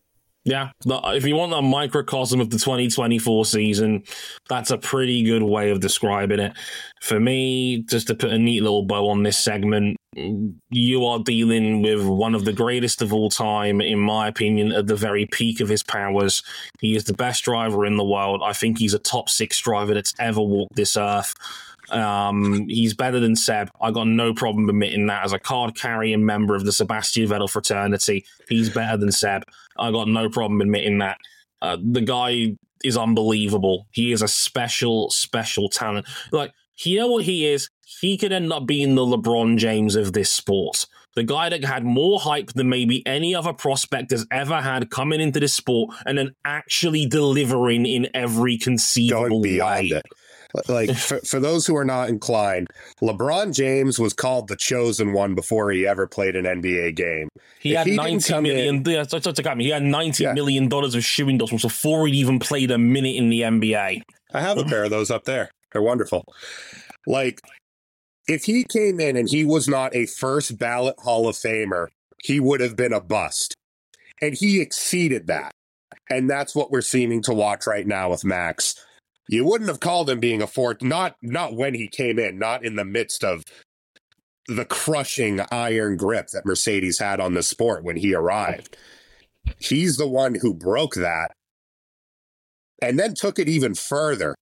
Yeah, if you want a microcosm of the 2024 season, that's a pretty good way of describing it. For me, just to put a neat little bow on this segment, you are dealing with one of the greatest of all time, in my opinion, at the very peak of his powers. He is the best driver in the world. I think he's a top 6 driver that's ever walked this earth. He's better than Seb. I got no problem admitting that. As a card-carrying member of the Sebastian Vettel fraternity, he's better than Seb. I got no problem admitting that. The guy is unbelievable. He is a special, special talent. Like, you know what he is? He could end up being the LeBron James of this sport. The guy that had more hype than maybe any other prospect has ever had coming into this sport and then actually delivering in every conceivable going beyond way. it. Like, for those who are not inclined, LeBron James was called the chosen one before he ever played an NBA game. He had $90 million. He had $90 million of shoe endorsements before he'd even played a minute in the NBA. I have a pair of those up there. They're wonderful. Like, if he came in and he was not a first ballot Hall of Famer, he would have been a bust. And he exceeded that. And that's what we're seeming to watch right now with Max. You wouldn't have called him being a not when he came in, not in the midst of the crushing iron grip that Mercedes had on the sport when he arrived. He's the one who broke that and then took it even further.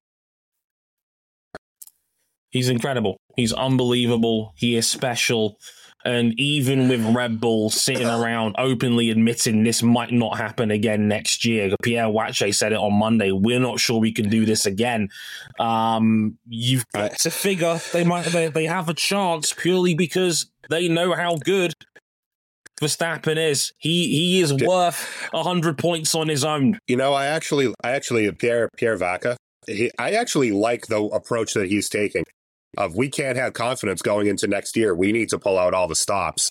He's incredible. He's unbelievable. He is special. And even with Red Bull sitting around openly admitting this might not happen again next year, Pierre Wache said it on Monday, we're not sure we can do this again. You've got to figure they have a chance purely because they know how good Verstappen is. He is worth 100 points on his own. You know, I actually Pierre Vaca, I actually like the approach that he's taking. Of we can't have confidence going into next year. We need to pull out all the stops.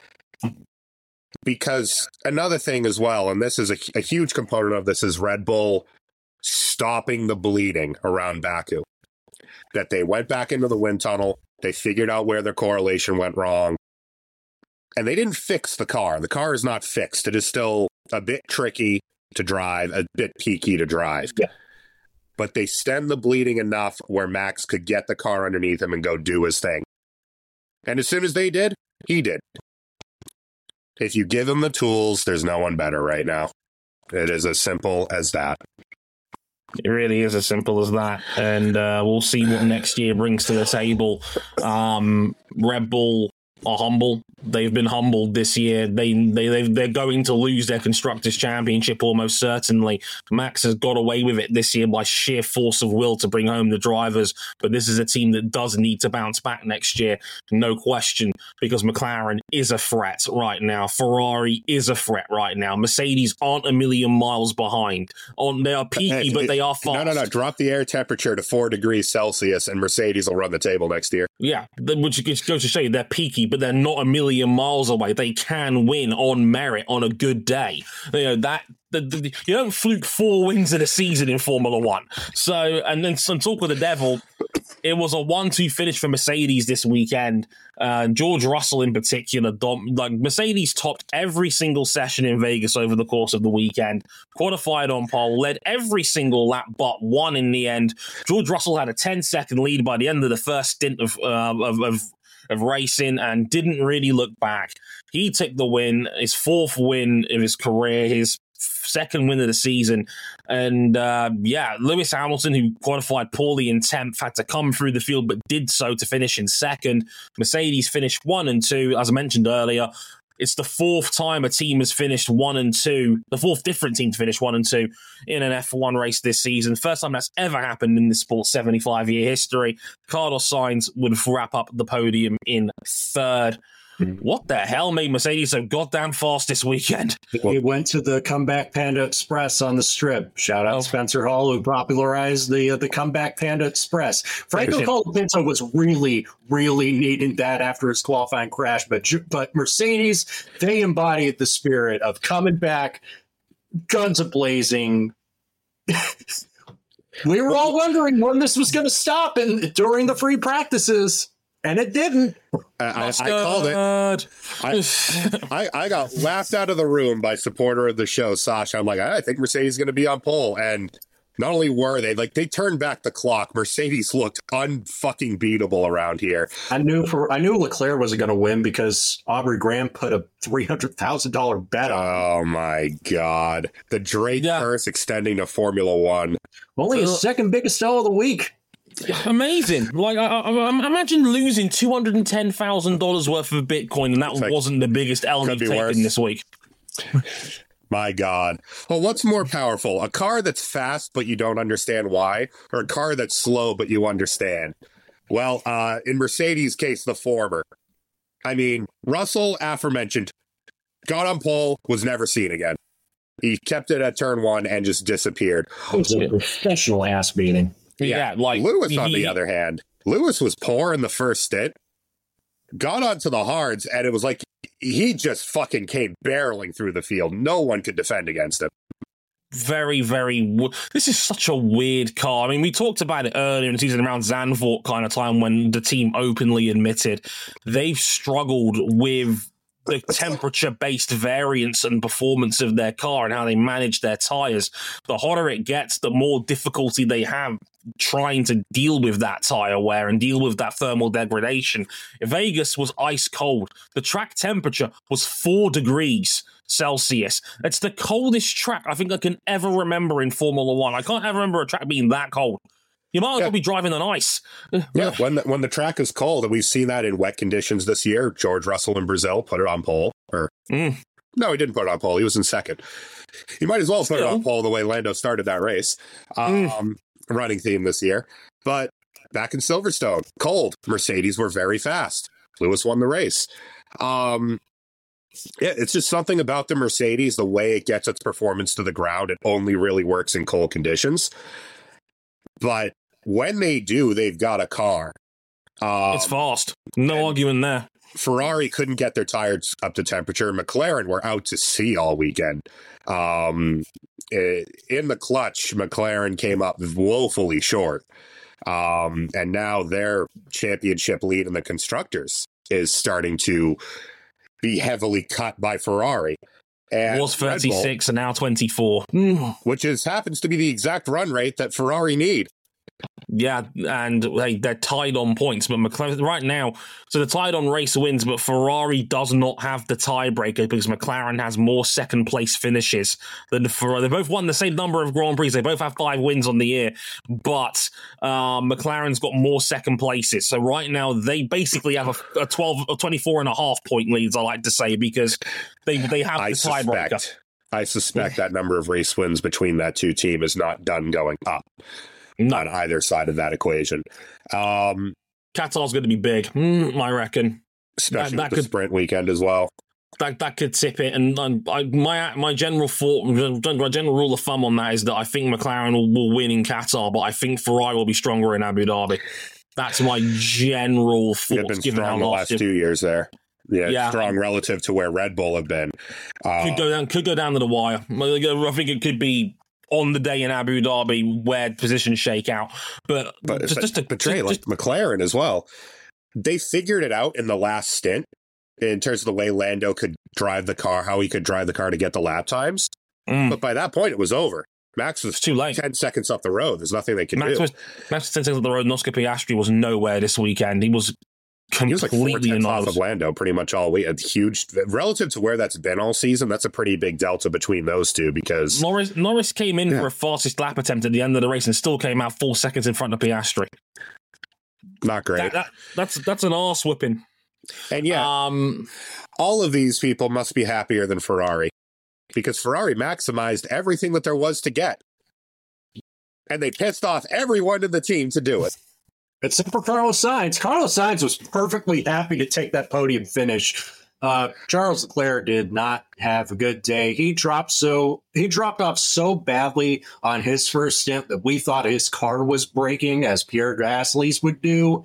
Because another thing as well, and this is a huge component of this, is Red Bull stopping the bleeding around Baku. That they went back into the wind tunnel, they figured out where their correlation went wrong, and they didn't fix the car. The car is not fixed. It is still a bit tricky to drive, a bit peaky to drive. Yeah. But they stemmed the bleeding enough where Max could get the car underneath him and go do his thing. And as soon as they did, he did. If you give him the tools, there's no one better right now. It is as simple as that. It really is as simple as that. And we'll see what next year brings to the table. Red Bull are humble. They've been humbled this year. They're going to lose their Constructors' Championship almost certainly. Max has got away with it this year by sheer force of will to bring home the drivers, but this is a team that does need to bounce back next year, no question, because McLaren is a threat right now. Ferrari is a threat right now. Mercedes aren't a million miles behind. They are peaky, but they are fast. No. Drop the air temperature to 4 degrees Celsius and Mercedes will run the table next year. Yeah, which goes to show you they're peaky, but they're not a million miles away. They can win on merit on a good day. You know, you don't fluke 4 wins in a season in Formula One. So, and then some talk with the devil. It was a 1-2 finish for Mercedes this weekend. George Russell in particular, Mercedes topped every single session in Vegas over the course of the weekend, qualified on pole, led every single lap but one in the end. George Russell had a 10-second lead by the end of the first stint of racing and didn't really look back. He took the win, his 4th win of his career, his 2nd win of the season. And Lewis Hamilton, who qualified poorly in 10th, had to come through the field but did so to finish in 2nd. Mercedes finished 1 and 2, as I mentioned earlier. It's the 4th time a team has finished 1 and 2, the 4th different team to finish 1 and 2 in an F1 race this season. First time that's ever happened in the sport's 75-year history. Carlos Sainz would wrap up the podium in 3rd. What the hell made Mercedes so goddamn fast this weekend? He went to the Comeback Panda Express on the Strip. Shout out Spencer Hall, who popularized the Comeback Panda Express. Franco Colapinto was really, really needing that after his qualifying crash, but Mercedes, they embodied the spirit of coming back, guns a-blazing. We were all wondering when this was going to stop during the free practices. And it didn't. I called it. I got laughed out of the room by supporter of the show, Sasha. I'm like, I think Mercedes is going to be on pole. And not only were they, like, they turned back the clock. Mercedes looked unfucking beatable around here. I knew Leclerc wasn't going to win because Aubrey Graham put a $300,000 bet on. Oh, my God. The Drake curse extending to Formula One. Only his second biggest sell of the week. Amazing. Like, I imagine losing $210,000 worth of Bitcoin, and that wasn't the biggest L you've taken this week. My God. Well, what's more powerful? A car that's fast, but you don't understand why, or a car that's slow, but you understand? Well, in Mercedes' case, the former. I mean, Russell, aforementioned, got on pole, was never seen again. He kept it at turn one and just disappeared. It was a professional ass beating. Yeah, like Lewis, on the other hand, Lewis was poor in the first stint, got onto the hards, and it was like he just fucking came barreling through the field. No one could defend against him. Very, this is such a weird car. I mean, we talked about it earlier in the season around Zandvoort kind of time when the team openly admitted they've struggled with the temperature-based variance and performance of their car and how they manage their tires. The hotter it gets, the more difficulty they have trying to deal with that tire wear and deal with that thermal degradation. Vegas was ice cold. The track temperature was 4 degrees Celsius. It's the coldest track I think I can ever remember in Formula One. I can't ever remember a track being that cold. You might as well be driving on ice. Yeah, when the track is cold, and we've seen that in wet conditions this year. George Russell in Brazil put it on pole. No, he didn't put it on pole. He was in second. He might as well put it on pole the way Lando started that race. Running theme this year. But back in Silverstone, cold. Mercedes were very fast. Lewis won the race. It's just something about the Mercedes, the way it gets its performance to the ground. It only really works in cold conditions. But when they do, they've got a car. It's fast. No arguing there. Ferrari couldn't get their tires up to temperature. McLaren were out to sea all weekend. In the clutch, McLaren came up woefully short. And now their championship lead in the constructors is starting to be heavily cut by Ferrari. And it was 36 and now 24. Which happens to be the exact run rate that Ferrari need. Yeah, and they're tied on points, but McLaren right now, so they're tied on race wins, but Ferrari does not have the tiebreaker because McLaren has more second place finishes than Ferrari. They both won the same number of Grand Prix. They both have 5 wins on the year, but McLaren's got more second places. So right now, they basically have a 24 and a half point leads, I like to say, because they have the tiebreaker. I suspect that number of race wins between that two team is not done going up. On either side of that equation. Qatar's going to be big, I reckon. Especially with the sprint weekend as well. That could tip it. And my general rule of thumb on that is that I think McLaren will win in Qatar, but I think Ferrari will be stronger in Abu Dhabi. That's my general thoughts. They've been strong the last 2 years there. Yeah, strong relative to where Red Bull have been. Could go down to the wire. I think it could be on the day in Abu Dhabi where positions shake out. But McLaren as well. They figured it out in the last stint in terms of the way Lando could drive the car, how he could drive the car to get the lap times. But by that point, it was over. Max was too late. 10 seconds off the road. There's nothing they could do. Max was 10 seconds off the road. Oscar Piastri was nowhere this weekend. He was completely like off of Lando pretty much all week. A huge relative to where that's been all season. That's a pretty big delta between those two because Norris came in for a fastest lap attempt at the end of the race and still came out 4 seconds in front of Piastri. Not great. That's an arse whipping. And all of these people must be happier than Ferrari because Ferrari maximized everything that there was to get, and they pissed off everyone in the team to do it. Except for Carlos Sainz. Carlos Sainz was perfectly happy to take that podium finish. Charles Leclerc did not have a good day. He dropped off so badly on his first stint that we thought his car was breaking, as Pierre Gasly's would do.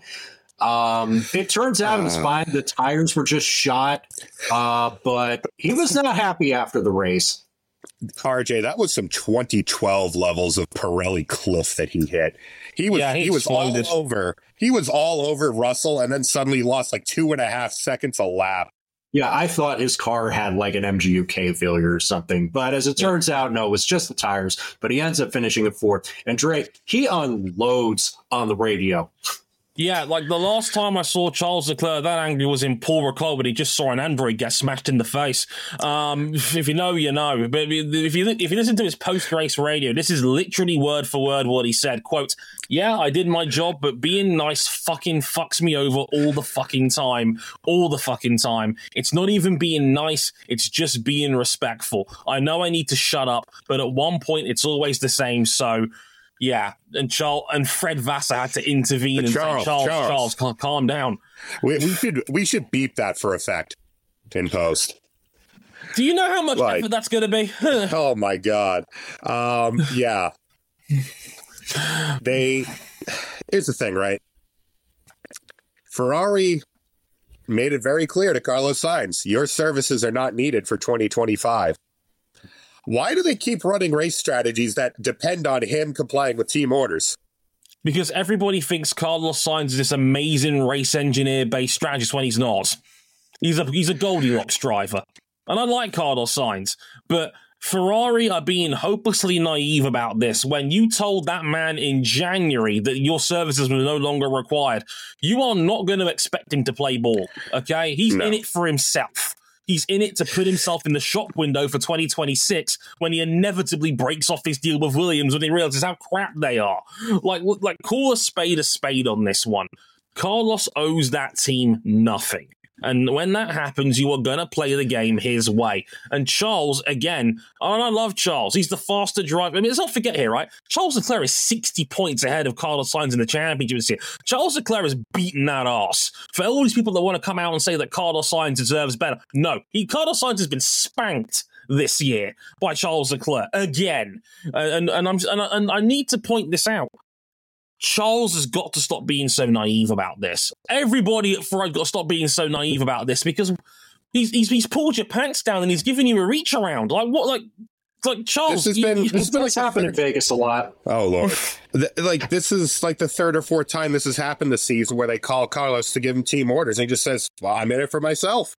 It turns out it was fine. The tires were just shot, but he was not happy after the race. RJ, that was some 2012 levels of Pirelli cliff that he hit. He was all over. He was all over Russell, and then suddenly lost like 2.5 seconds a lap. Yeah, I thought his car had like an MGUK failure or something, but as it turns out, no, it was just the tires. But he ends up finishing at 4th. And Dre, he unloads on the radio. Yeah, like the last time I saw Charles Leclerc, that angle was in Paul Ricard, but he just saw an android get smashed in the face. If you know, you know. But if you listen to his post-race radio, this is literally word for word what he said. Quote, "Yeah, I did my job, but being nice fucking fucks me over all the fucking time. All the fucking time. It's not even being nice, it's just being respectful. I know I need to shut up, but at one point it's always the same, so... Yeah, and Fred Vassar had to intervene and say, Charles, calm down. We should beep that for effect in post. Do you know how much effort that's going to be? Oh my God. Yeah. Here's the thing, right? Ferrari made it very clear to Carlos Sainz, your services are not needed for 2025. Why do they keep running race strategies that depend on him complying with team orders? Because everybody thinks Carlos Sainz is this amazing race engineer-based strategist when he's not. He's a Goldilocks driver. And I like Carlos Sainz, but Ferrari are being hopelessly naive about this. When you told that man in January that your services were no longer required, you are not going to expect him to play ball, okay? He's in it for himself. He's in it to put himself in the shop window for 2026 when he inevitably breaks off his deal with Williams when he realizes how crap they are. Like call a spade on this one. Carlos owes that team nothing. And when that happens, you are going to play the game his way. And Charles, again, and I love Charles. He's the faster driver. I mean, let's not forget here, right? Charles Leclerc is 60 points ahead of Carlos Sainz in the championship this year. Charles Leclerc has beaten that ass. For all these people that want to come out and say that Carlos Sainz deserves better, no. Carlos Sainz has been spanked this year by Charles Leclerc again. And I need to point this out. Charles has got to stop being so naive about this. Everybody at Ferrari got to stop being so naive about this because he's pulled your pants down and he's giving you a reach around. Like what? Like Charles. This has been happening in Vegas a lot. Oh Lord! This is like the 3rd or 4th time this has happened this season where they call Carlos to give him team orders and he just says, "Well, I'm in it for myself,"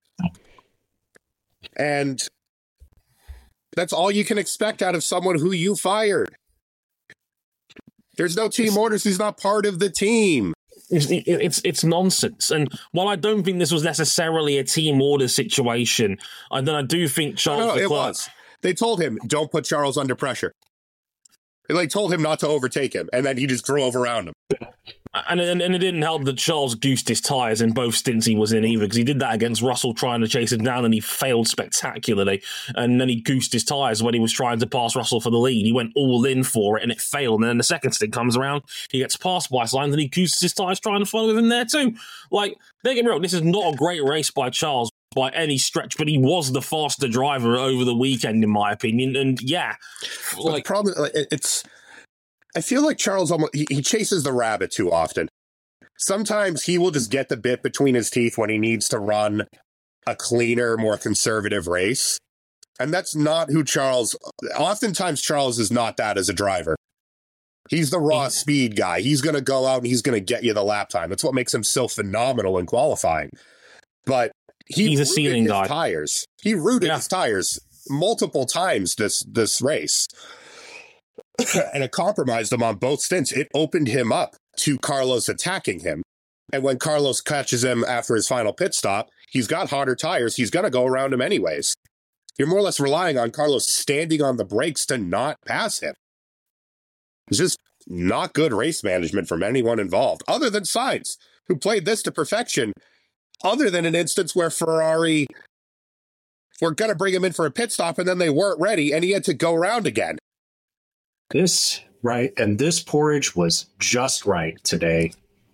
and that's all you can expect out of someone who you fired. There's no team orders. He's not part of the team. It's nonsense. And while I don't think this was necessarily a team order situation, I do think Charles Leclerc... it was. They told him, don't put Charles under pressure. They told him not to overtake him, and then he just drove around him. And it didn't help that Charles goosed his tyres in both stints he was in either, because he did that against Russell trying to chase him down and he failed spectacularly. And then he goosed his tyres when he was trying to pass Russell for the lead. He went all in for it and it failed. And then the second stint comes around, he gets passed by Sainz and he gooses his tyres trying to follow him there too. Like, don't get me wrong, this is not a great race by Charles by any stretch, but he was the faster driver over the weekend, in my opinion. And yeah, the problem, I feel like Charles he chases the rabbit too often. Sometimes he will just get the bit between his teeth when he needs to run a cleaner, more conservative race. And that's not who oftentimes Charles is not that as a driver. He's the raw speed guy. He's going to go out and he's going to get you the lap time. That's what makes him so phenomenal in qualifying. But he's a ceiling guy. Tires. He rooted his tires multiple times this race. And it compromised him on both stints. It opened him up to Carlos attacking him. And when Carlos catches him after his final pit stop, he's got hotter tires. He's going to go around him anyways. You're more or less relying on Carlos standing on the brakes to not pass him. It's just not good race management from anyone involved, other than Sainz, who played this to perfection, other than an instance where Ferrari were going to bring him in for a pit stop and then they weren't ready and he had to go around again. This porridge was just right today.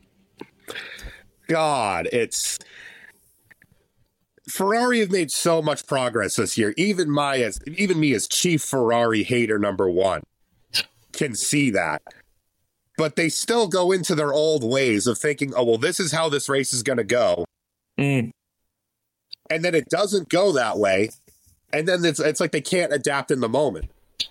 God, Ferrari have made so much progress this year. Even me as chief Ferrari hater number one can see that. But they still go into their old ways of thinking, oh, well, this is how this race is going to go. And then it doesn't go that way. And then it's like they can't adapt in the moment.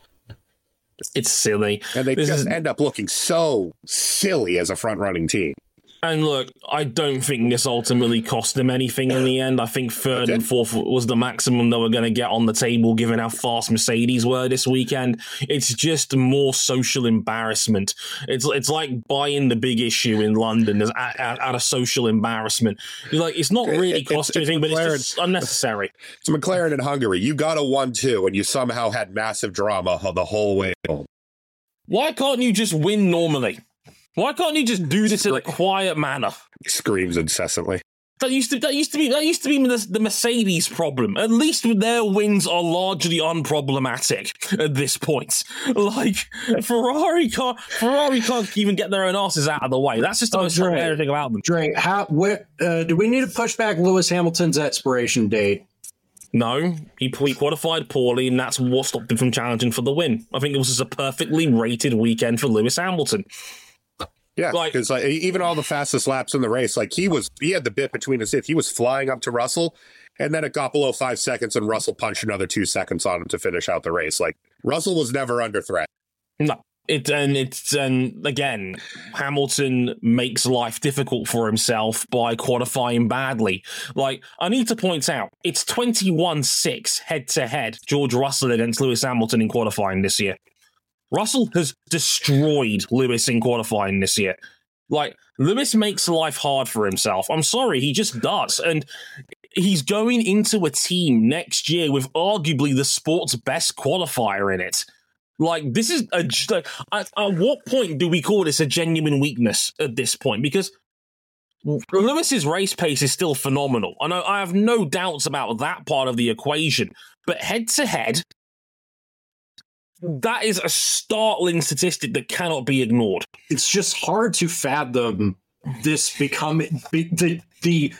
It's silly. And they end up looking so silly as a front-running team. And look, I don't think this ultimately cost them anything in the end. I think third and fourth was the maximum they were going to get on the table, given how fast Mercedes were this weekend. It's just more social embarrassment. It's like buying the big issue in London at a social embarrassment. It's not really costing anything, but it's just unnecessary. It's McLaren in Hungary. You got a 1-2, and you somehow had massive drama the whole way home. Why can't you just win normally? Why can't you just do this in a quiet manner? He screams incessantly. That used to be the Mercedes problem. At least their wins are largely unproblematic at this point. Like Ferrari can't even get their own asses out of the way. That's just the most frustrating thing about them. Drake, do we need to push back Lewis Hamilton's expiration date? No, he qualified poorly, and that's what stopped him from challenging for the win. I think it was just a perfectly rated weekend for Lewis Hamilton. Yeah, because even all the fastest laps in the race, he had the bit between his teeth. He was flying up to Russell, and then it got below 5 seconds, and Russell punched another 2 seconds on him to finish out the race. Russell was never under threat. No. Again, Hamilton makes life difficult for himself by qualifying badly. I need to point out, it's 21-6 head-to-head George Russell against Lewis Hamilton in qualifying this year. Russell has destroyed Lewis in qualifying this year. Lewis makes life hard for himself. I'm sorry, he just does. And he's going into a team next year with arguably the sport's best qualifier in it. This is at what point do we call this a genuine weakness at this point? Because Lewis's race pace is still phenomenal. I have no doubts about that part of the equation. But head-to-head, that is a startling statistic that cannot be ignored. It's just hard to fathom this becoming the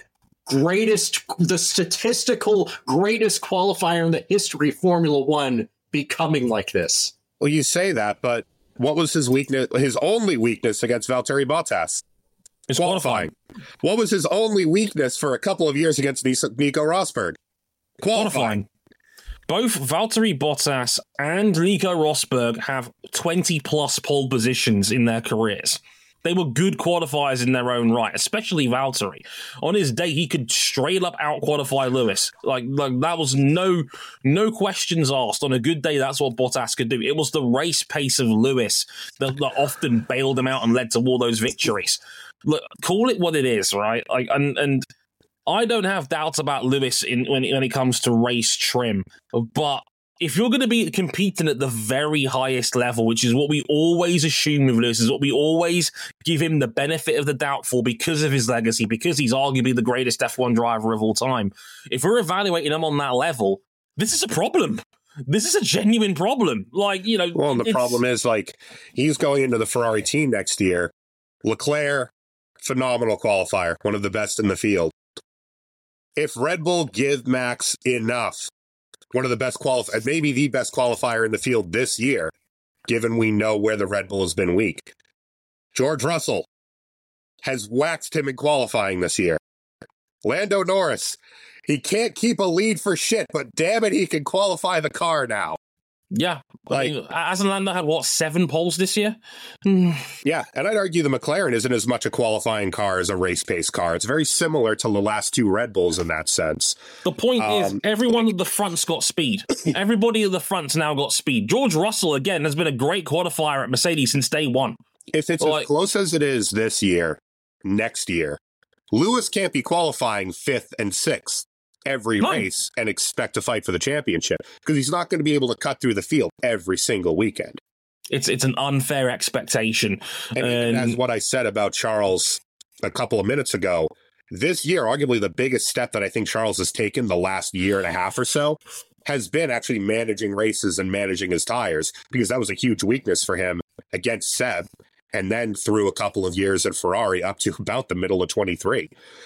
statistical greatest qualifier in the history of Formula One becoming like this. Well, you say that, but what was his weakness? His only weakness against Valtteri Bottas? It's qualifying. What was his only weakness for a couple of years against Nico Rosberg? Qualifying. Both Valtteri Bottas and Nico Rosberg have 20-plus pole positions in their careers. They were good qualifiers in their own right, especially Valtteri. On his day, he could straight up out-qualify Lewis. That was no questions asked. On a good day, that's what Bottas could do. It was the race pace of Lewis that often bailed him out and led to all those victories. Look, call it what it is, right? And I don't have doubts about Lewis when it comes to race trim, but if you're going to be competing at the very highest level, which is what we always assume with Lewis, is what we always give him the benefit of the doubt for because of his legacy, because he's arguably the greatest F1 driver of all time. If we're evaluating him on that level, this is a problem. This is a genuine problem. Well, and the problem is, he's going into the Ferrari team next year. Leclerc, phenomenal qualifier, one of the best in the field. If Red Bull give Max enough, one of the best maybe the best qualifier in the field this year, given we know where the Red Bull has been weak. George Russell has waxed him in qualifying this year. Lando Norris, he can't keep a lead for shit, but damn it, he can qualify the car now. Yeah. Hasn't Lando had, 7 poles this year? Yeah, and I'd argue the McLaren isn't as much a qualifying car as a race-pace car. It's very similar to the last 2 Red Bulls in that sense. The point is, everyone at the front's got speed. Everybody at the front's now got speed. George Russell, again, has been a great qualifier at Mercedes since day one. If it's as close as it is this year, next year, Lewis can't be qualifying 5th and 6th. Every race and expect to fight for the championship because he's not going to be able to cut through the field every single weekend. It's an unfair expectation. And as what I said about Charles a couple of minutes ago, this year, arguably the biggest step that I think Charles has taken the last year and a half or so has been actually managing races and managing his tires, because that was a huge weakness for him against Seb, and then through a couple of years at Ferrari up to about the middle of 23.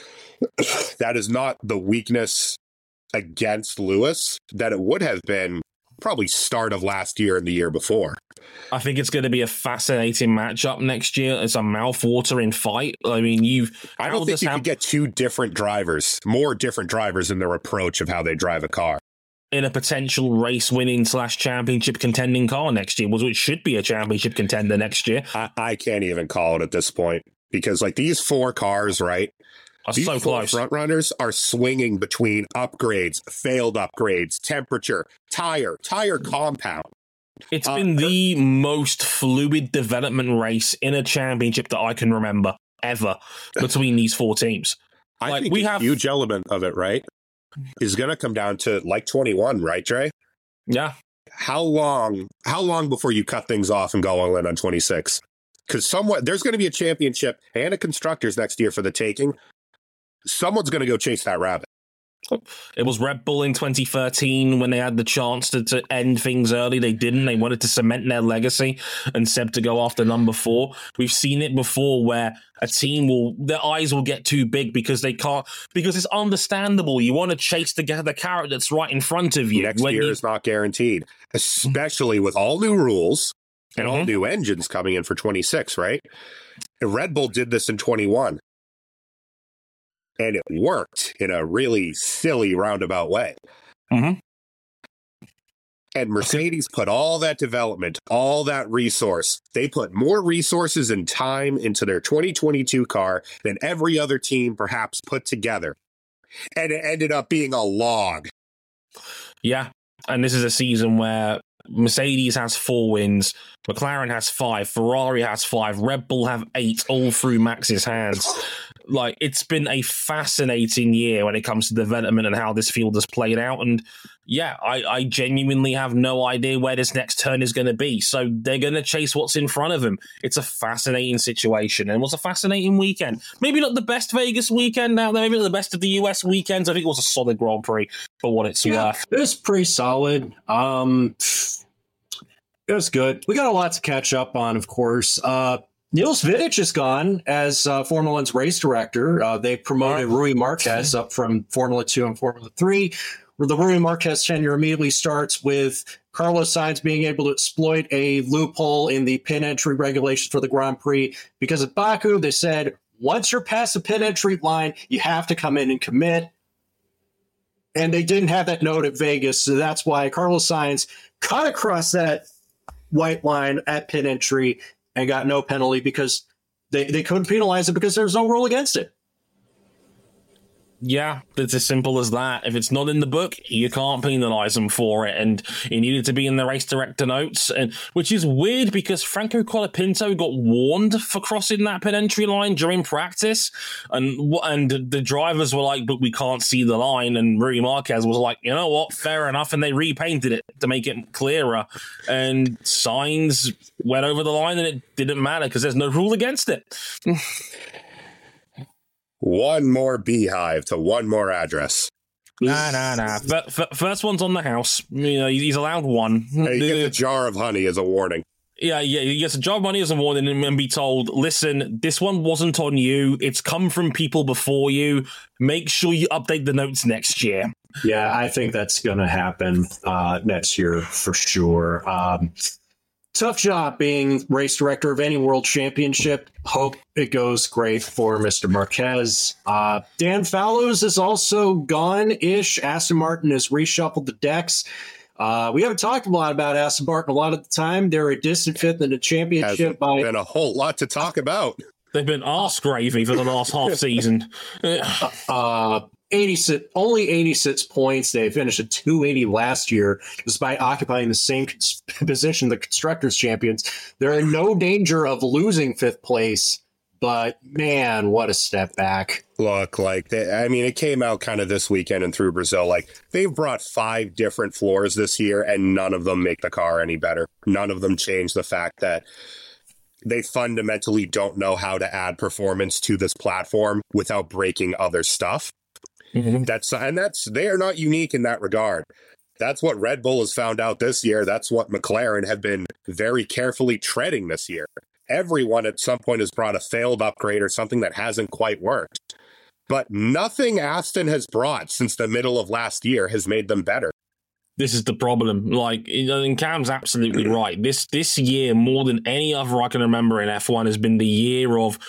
That is not the weakness against Lewis that it would have been probably start of last year and the year before. I think it's going to be a fascinating matchup next year. It's a mouth-watering fight. I mean, I don't think you could get 2 different drivers, more different drivers in their approach of how they drive a car. in a potential race winning / championship contending car next year, which should be a championship contender next year. I can't even call it at this point because like these 4 cars, right? These so 4 close. front runners are swinging between upgrades, failed upgrades, temperature, tire compound. It's been the most fluid development race in a championship that I can remember ever between these 4 teams. I think a huge element of it, right, is going to come down to like 21, right, Dre? Yeah. How long before you cut things off and go all in on 26? Because there's going to be a championship and a constructors next year for the taking. Someone's going to go chase that rabbit. It was Red Bull in 2013 when they had the chance to end things early. They didn't. They wanted to cement their legacy and said to go after number 4. We've seen it before where a team their eyes will get too big because they can't, because it's understandable. You want to chase the carrot that's right in front of you. Next year is not guaranteed, especially with all new rules and all new engines coming in for 26, right? And Red Bull did this in 21. And it worked in a really silly roundabout way. Mm-hmm. And Mercedes put all that development, all that resource. They put more resources and time into their 2022 car than every other team perhaps put together. And it ended up being a log. Yeah. And this is a season where Mercedes has 4 wins, McLaren has 5, Ferrari has 5, Red Bull have 8, all through Max's hands. Like, it's been a fascinating year when it comes to development and how this field has played out. And yeah, I genuinely have no idea where this next turn is going to be. So they're going to chase what's in front of them. It's a fascinating situation, and it was a fascinating weekend. Maybe not the best Vegas weekend out there, maybe not the best of the US weekends. I think it was a solid Grand Prix for what it's worth. It was pretty solid. It was good. We got a lot to catch up on, of course. Niels Vidic is gone as Formula One's race director. They promoted Rui Marquez up from Formula 2 and Formula 3, where the Rui Marquez tenure immediately starts with Carlos Sainz being able to exploit a loophole in the pit entry regulations for the Grand Prix. Because at Baku, they said, once you're past the pit entry line, you have to come in and commit. And they didn't have that note at Vegas, so that's why Carlos Sainz cut across that white line at pit entry and got no penalty because they couldn't penalize it because there's no rule against it. Yeah, it's as simple as that. If it's not in the book, you can't penalise them for it, and it needed to be in the race director notes, and which is weird because Franco Colapinto got warned for crossing that pit entry line during practice, and the drivers were like, "But we can't see the line," and Rui Marquez was like, "You know what? Fair enough," and they repainted it to make it clearer, and Sainz went over the line, and it didn't matter because there's no rule against it. One more beehive to one more address. Nah. First one's on the house. You know, he's allowed one. Hey, he gets a jar of honey as a warning. Yeah, he gets a jar of honey as a warning and be told, listen, this one wasn't on you. It's come from people before you. Make sure you update the notes next year. Yeah, I think that's going to happen next year for sure. Tough job being race director of any world championship. Hope it goes great for Mr. Marquez. Dan Fallows is also gone-ish. Aston Martin has reshuffled the decks. We haven't talked a lot about Aston Martin a lot of the time. They're a distant fifth in the championship. Hasn't been a whole lot to talk about. They've been arse gravy for the last half season. only 86 points. They finished at 280 last year, despite occupying the same position, the Constructors' Champions. They're in no danger of losing fifth place, but man, what a step back. Look, it came out kind of this weekend and through Brazil. Like, they've brought 5 different floors this year, and none of them make the car any better. None of them change the fact that they fundamentally don't know how to add performance to this platform without breaking other stuff. Mm-hmm. They are not unique in that regard. That's what Red Bull has found out this year. That's what McLaren have been very carefully treading this year. Everyone at some point has brought a failed upgrade or something that hasn't quite worked. But nothing Aston has brought since the middle of last year has made them better. This is the problem. And Cam's absolutely right. This year, more than any other I can remember in F1, has been the year of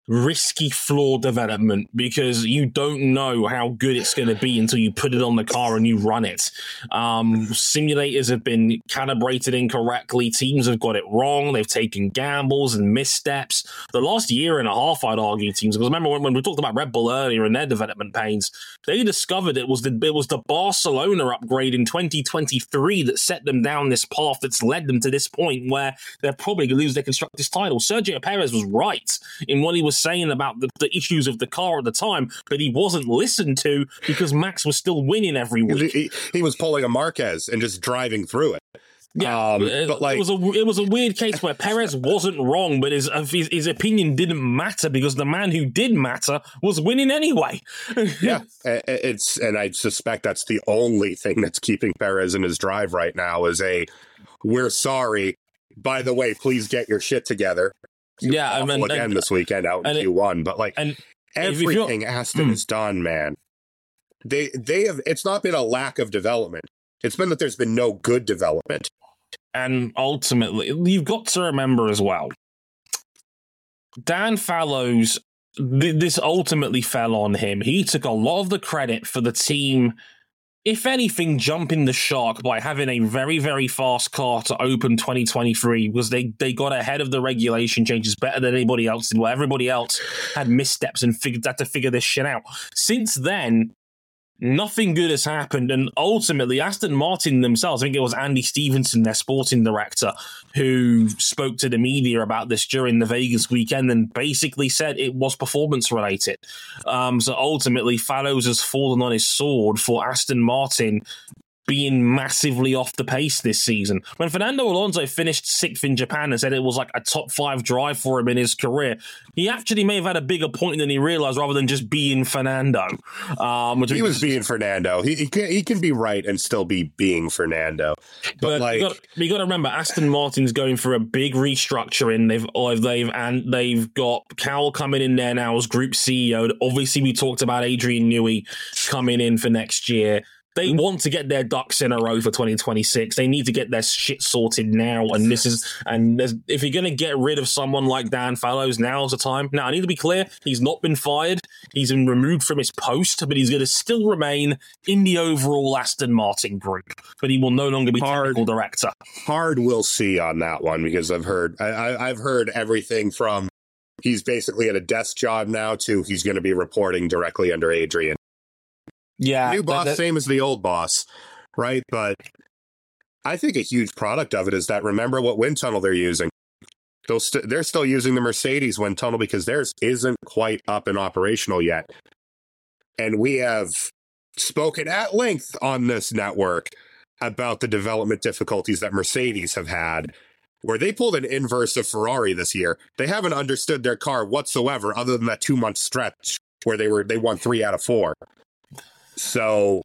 risky floor development because you don't know how good it's going to be until you put it on the car and you run it. Simulators have been calibrated incorrectly. Teams have got it wrong. They've taken gambles and missteps. The last year and a half, I'd argue, teams, because remember when we talked about Red Bull earlier and their development pains, they discovered it was the Barcelona upgrade in 2023 that set them down this path that's led them to this point where they're probably going to lose their Constructors title. Sergio Perez was right in what he was saying about the issues of the car at the time, but he wasn't listened to because Max was still winning every week. He was pulling a Marquez and just driving through it. Yeah, but like, it was a weird case where Perez wasn't wrong, but his opinion didn't matter because the man who did matter was winning anyway. Yeah, and I suspect that's the only thing that's keeping Perez in his drive right now is we're sorry. By the way, please get your shit together. Yeah, I mean, again this weekend out in Q1, but like everything Aston has done, man, they have. It's not been a lack of development. It's been that there's been no good development. And ultimately, you've got to remember as well, Dan Fallows, this ultimately fell on him. He took a lot of the credit for the team, if anything, jumping the shark by having a very, very fast car to open 2023 because they got ahead of the regulation changes better than anybody else did. Well, everybody else had missteps and had to figure this shit out. Since then, nothing good has happened, and ultimately Aston Martin themselves, I think it was Andy Stevenson, their sporting director, who spoke to the media about this during the Vegas weekend and basically said it was performance related. So ultimately Fallows has fallen on his sword for Aston Martin being massively off the pace this season. When Fernando Alonso finished 6th in Japan and said it was like a top 5 drive for him in his career, he actually may have had a bigger point than he realized rather than just being Fernando. He was being Fernando. He can be right and still be being Fernando. But like, you got to remember, Aston Martin's going for a big restructuring. They've got Cowell coming in there now as group CEO. Obviously, we talked about Adrian Newey coming in for next year. They want to get their ducks in a row for 2026. They need to get their shit sorted now. And if you're going to get rid of someone like Dan Fallows, now's the time. Now, I need to be clear. He's not been fired. He's been removed from his post, but he's going to still remain in the overall Aston Martin group. But he will no longer be technical director. Hard we'll see on that one because I've heard everything from he's basically at a desk job now to he's going to be reporting directly under Adrian. Yeah, new boss, same as the old boss, right? But I think a huge product of it is that remember what wind tunnel they're using. They're still using the Mercedes wind tunnel because theirs isn't quite up and operational yet. And we have spoken at length on this network about the development difficulties that Mercedes have had, where they pulled an inverse of Ferrari this year. They haven't understood their car whatsoever other than that 2-month stretch where they won 3 out of 4. So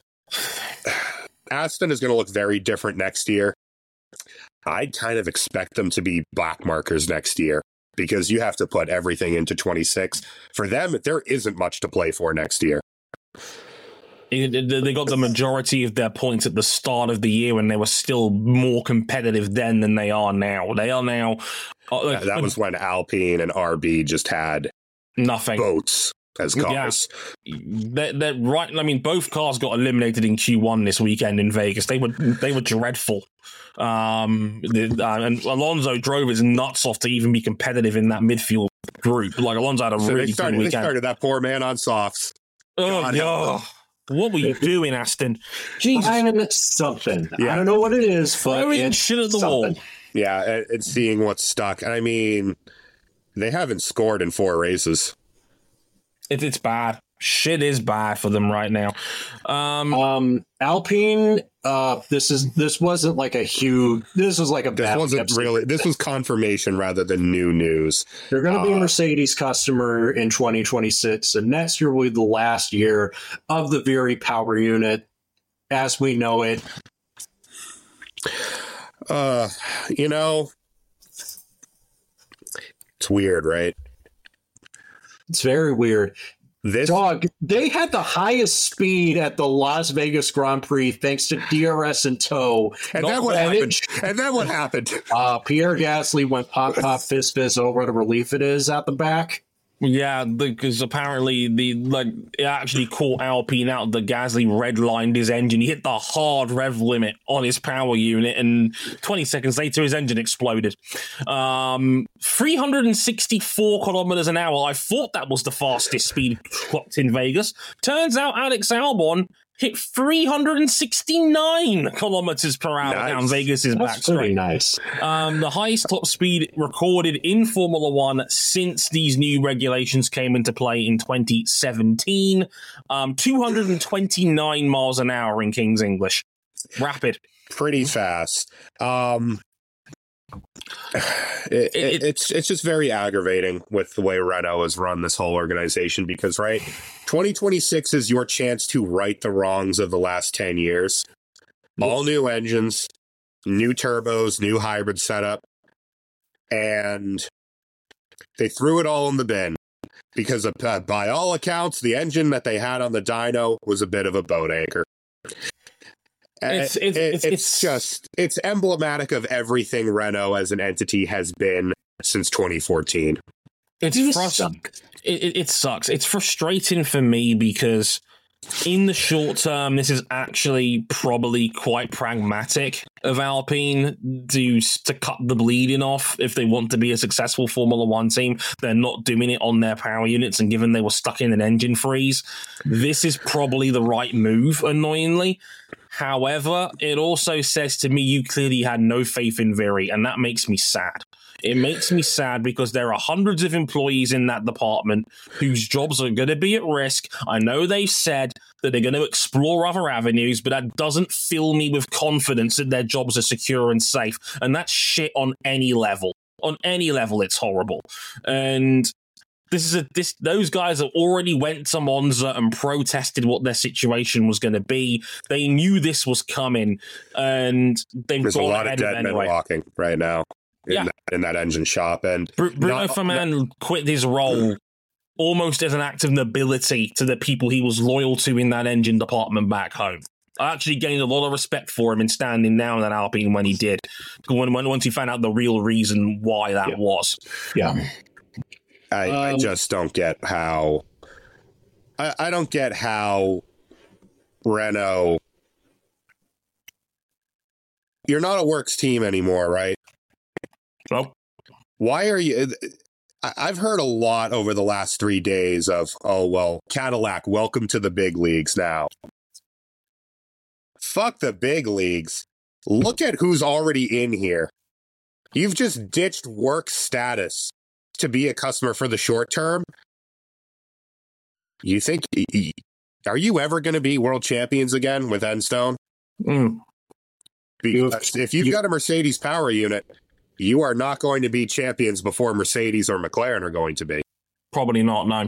Aston is going to look very different next year. I'd kind of expect them to be black markers next year because you have to put everything into 26. For them, there isn't much to play for next year. They got the majority of their points at the start of the year when they were still more competitive then than they are now. They are now... that was when Alpine and RB just had nothing. Boats as cars. Yeah. They're right. I mean, both cars got eliminated in Q1 this weekend in Vegas. They were dreadful. And Alonso drove his nuts off to even be competitive in that midfield group. Like Alonso had a really good weekend. They started that poor man on softs. What were you doing, Aston? Jesus. It's something. Yeah. I don't know what it is, but it's shit at the wall. Yeah, it's seeing what's stuck. I mean, they haven't scored in 4 races. It's bad. Shit is bad for them right now. Alpine, this wasn't like a huge. This was like a bad. This was confirmation rather than new news. They're going to be a Mercedes customer in 2026, and next year will be the last year of the Viri power unit as we know it. It's weird, right? It's very weird. They had the highest speed at the Las Vegas Grand Prix thanks to DRS in tow. And then what happened? Pierre Gasly went pop, fizz over what a relief it is at the back. Yeah, because apparently it actually caught Alpine out. The Gasly redlined his engine. He hit the hard rev limit on his power unit, and 20 seconds later, his engine exploded. 364 kilometers an hour. I thought that was the fastest speed clocked in Vegas. Turns out Alex Albon hit 369 kilometers per hour down Vegas's back straight. Pretty nice. The highest top speed recorded in Formula One since these new regulations came into play in 2017. 229 miles an hour in King's English. Rapid. Pretty fast. It's just very aggravating with the way Renault has run this whole organization because, right, 2026 is your chance to right the wrongs of the last 10 years. All new engines, new turbos, new hybrid setup, and they threw it all in the bin because, by all accounts, the engine that they had on the dyno was a bit of a boat anchor. It's emblematic of everything Renault as an entity has been since 2014. It sucks. It's frustrating for me because in the short term, this is actually probably quite pragmatic of Alpine to cut the bleeding off if they want to be a successful Formula One team. They're not doing it on their power units, and given they were stuck in an engine freeze, this is probably the right move, annoyingly. However, it also says to me you clearly had no faith in Viri, and that makes me sad. It makes me sad because there are hundreds of employees in that department whose jobs are going to be at risk. I know they've said that they're going to explore other avenues, but that doesn't fill me with confidence that their jobs are secure and safe. And that's shit on any level. On any level, it's horrible. And those guys have already went to Monza and protested what their situation was going to be. They knew this was coming, and there's a lot of dead men walking right now in that engine shop. And Bruno Faman quit his role almost as an act of nobility to the people he was loyal to in that engine department back home. I actually gained a lot of respect for him in standing down at Alpine when he did, once he found out the real reason why that was. Yeah. I just don't get how I don't get how Renault, you're not a works team anymore, right? No. Why are you? I've heard a lot over the last 3 days of, oh, well, Cadillac, welcome to the big leagues now. Fuck the big leagues. Look at who's already in here. You've just ditched work status to be a customer for the short term. You think, are you ever going to be world champions again with Enstone? Because if you've got a Mercedes power unit, you are not going to be champions before Mercedes or McLaren are going to be. Probably not, no.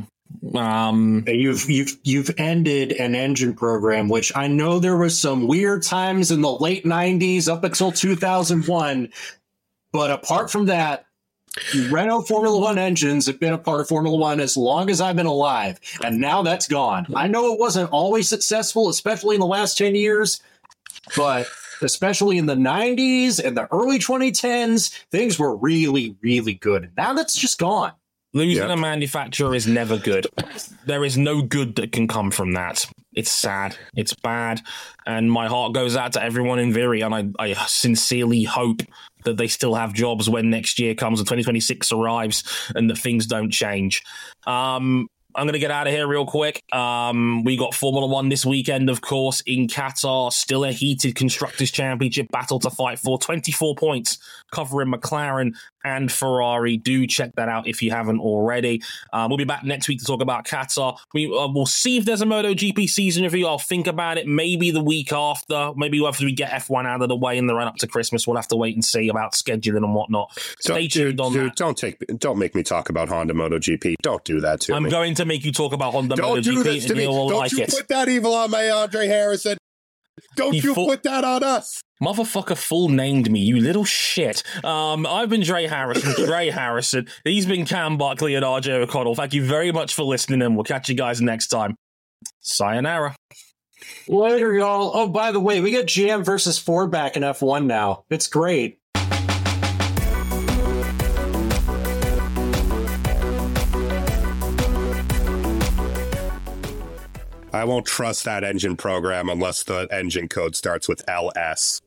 You've ended an engine program, which I know there was some weird times in the late 90s up until 2001. But apart from that, Renault Formula One engines have been a part of Formula One as long as I've been alive, and now that's gone. I know it wasn't always successful, especially in the last 10 years, but especially in the 90s and the early 2010s, things were really, really good. Now that's just gone. Losing a manufacturer is never good. There is no good that can come from that. It's sad. It's bad. And my heart goes out to everyone in Viri, and I sincerely hope that they still have jobs when next year comes and 2026 arrives and that things don't change. I'm going to get out of here real quick. We got Formula One this weekend, of course, in Qatar. Still a heated Constructors' Championship battle to fight for. 24 points covering McLaren and Ferrari. Do check that out if you haven't already. We'll be back next week to talk about Qatar. We'll see if there's a MotoGP season review. I'll think about it maybe the week after. Maybe after we get F1 out of the way in the run up to Christmas. We'll have to wait and see about scheduling and whatnot. Stay tuned on that. Don't make me talk about Honda MotoGP. Don't do that to me. I'm going to make you talk about Honda MotoGP and you'll like it. Don't you put that evil on my Andre Harrison. Don't you put that on us. Motherfucker full named me, you little shit. I've been Dre Harrison. He's been Cam Buckley and RJ O'Connell. Thank you very much for listening, and we'll catch you guys next time. Sayonara. Later, y'all. Oh, by the way, we got GM versus Ford back in F1 now. It's great. I won't trust that engine program unless the engine code starts with LS.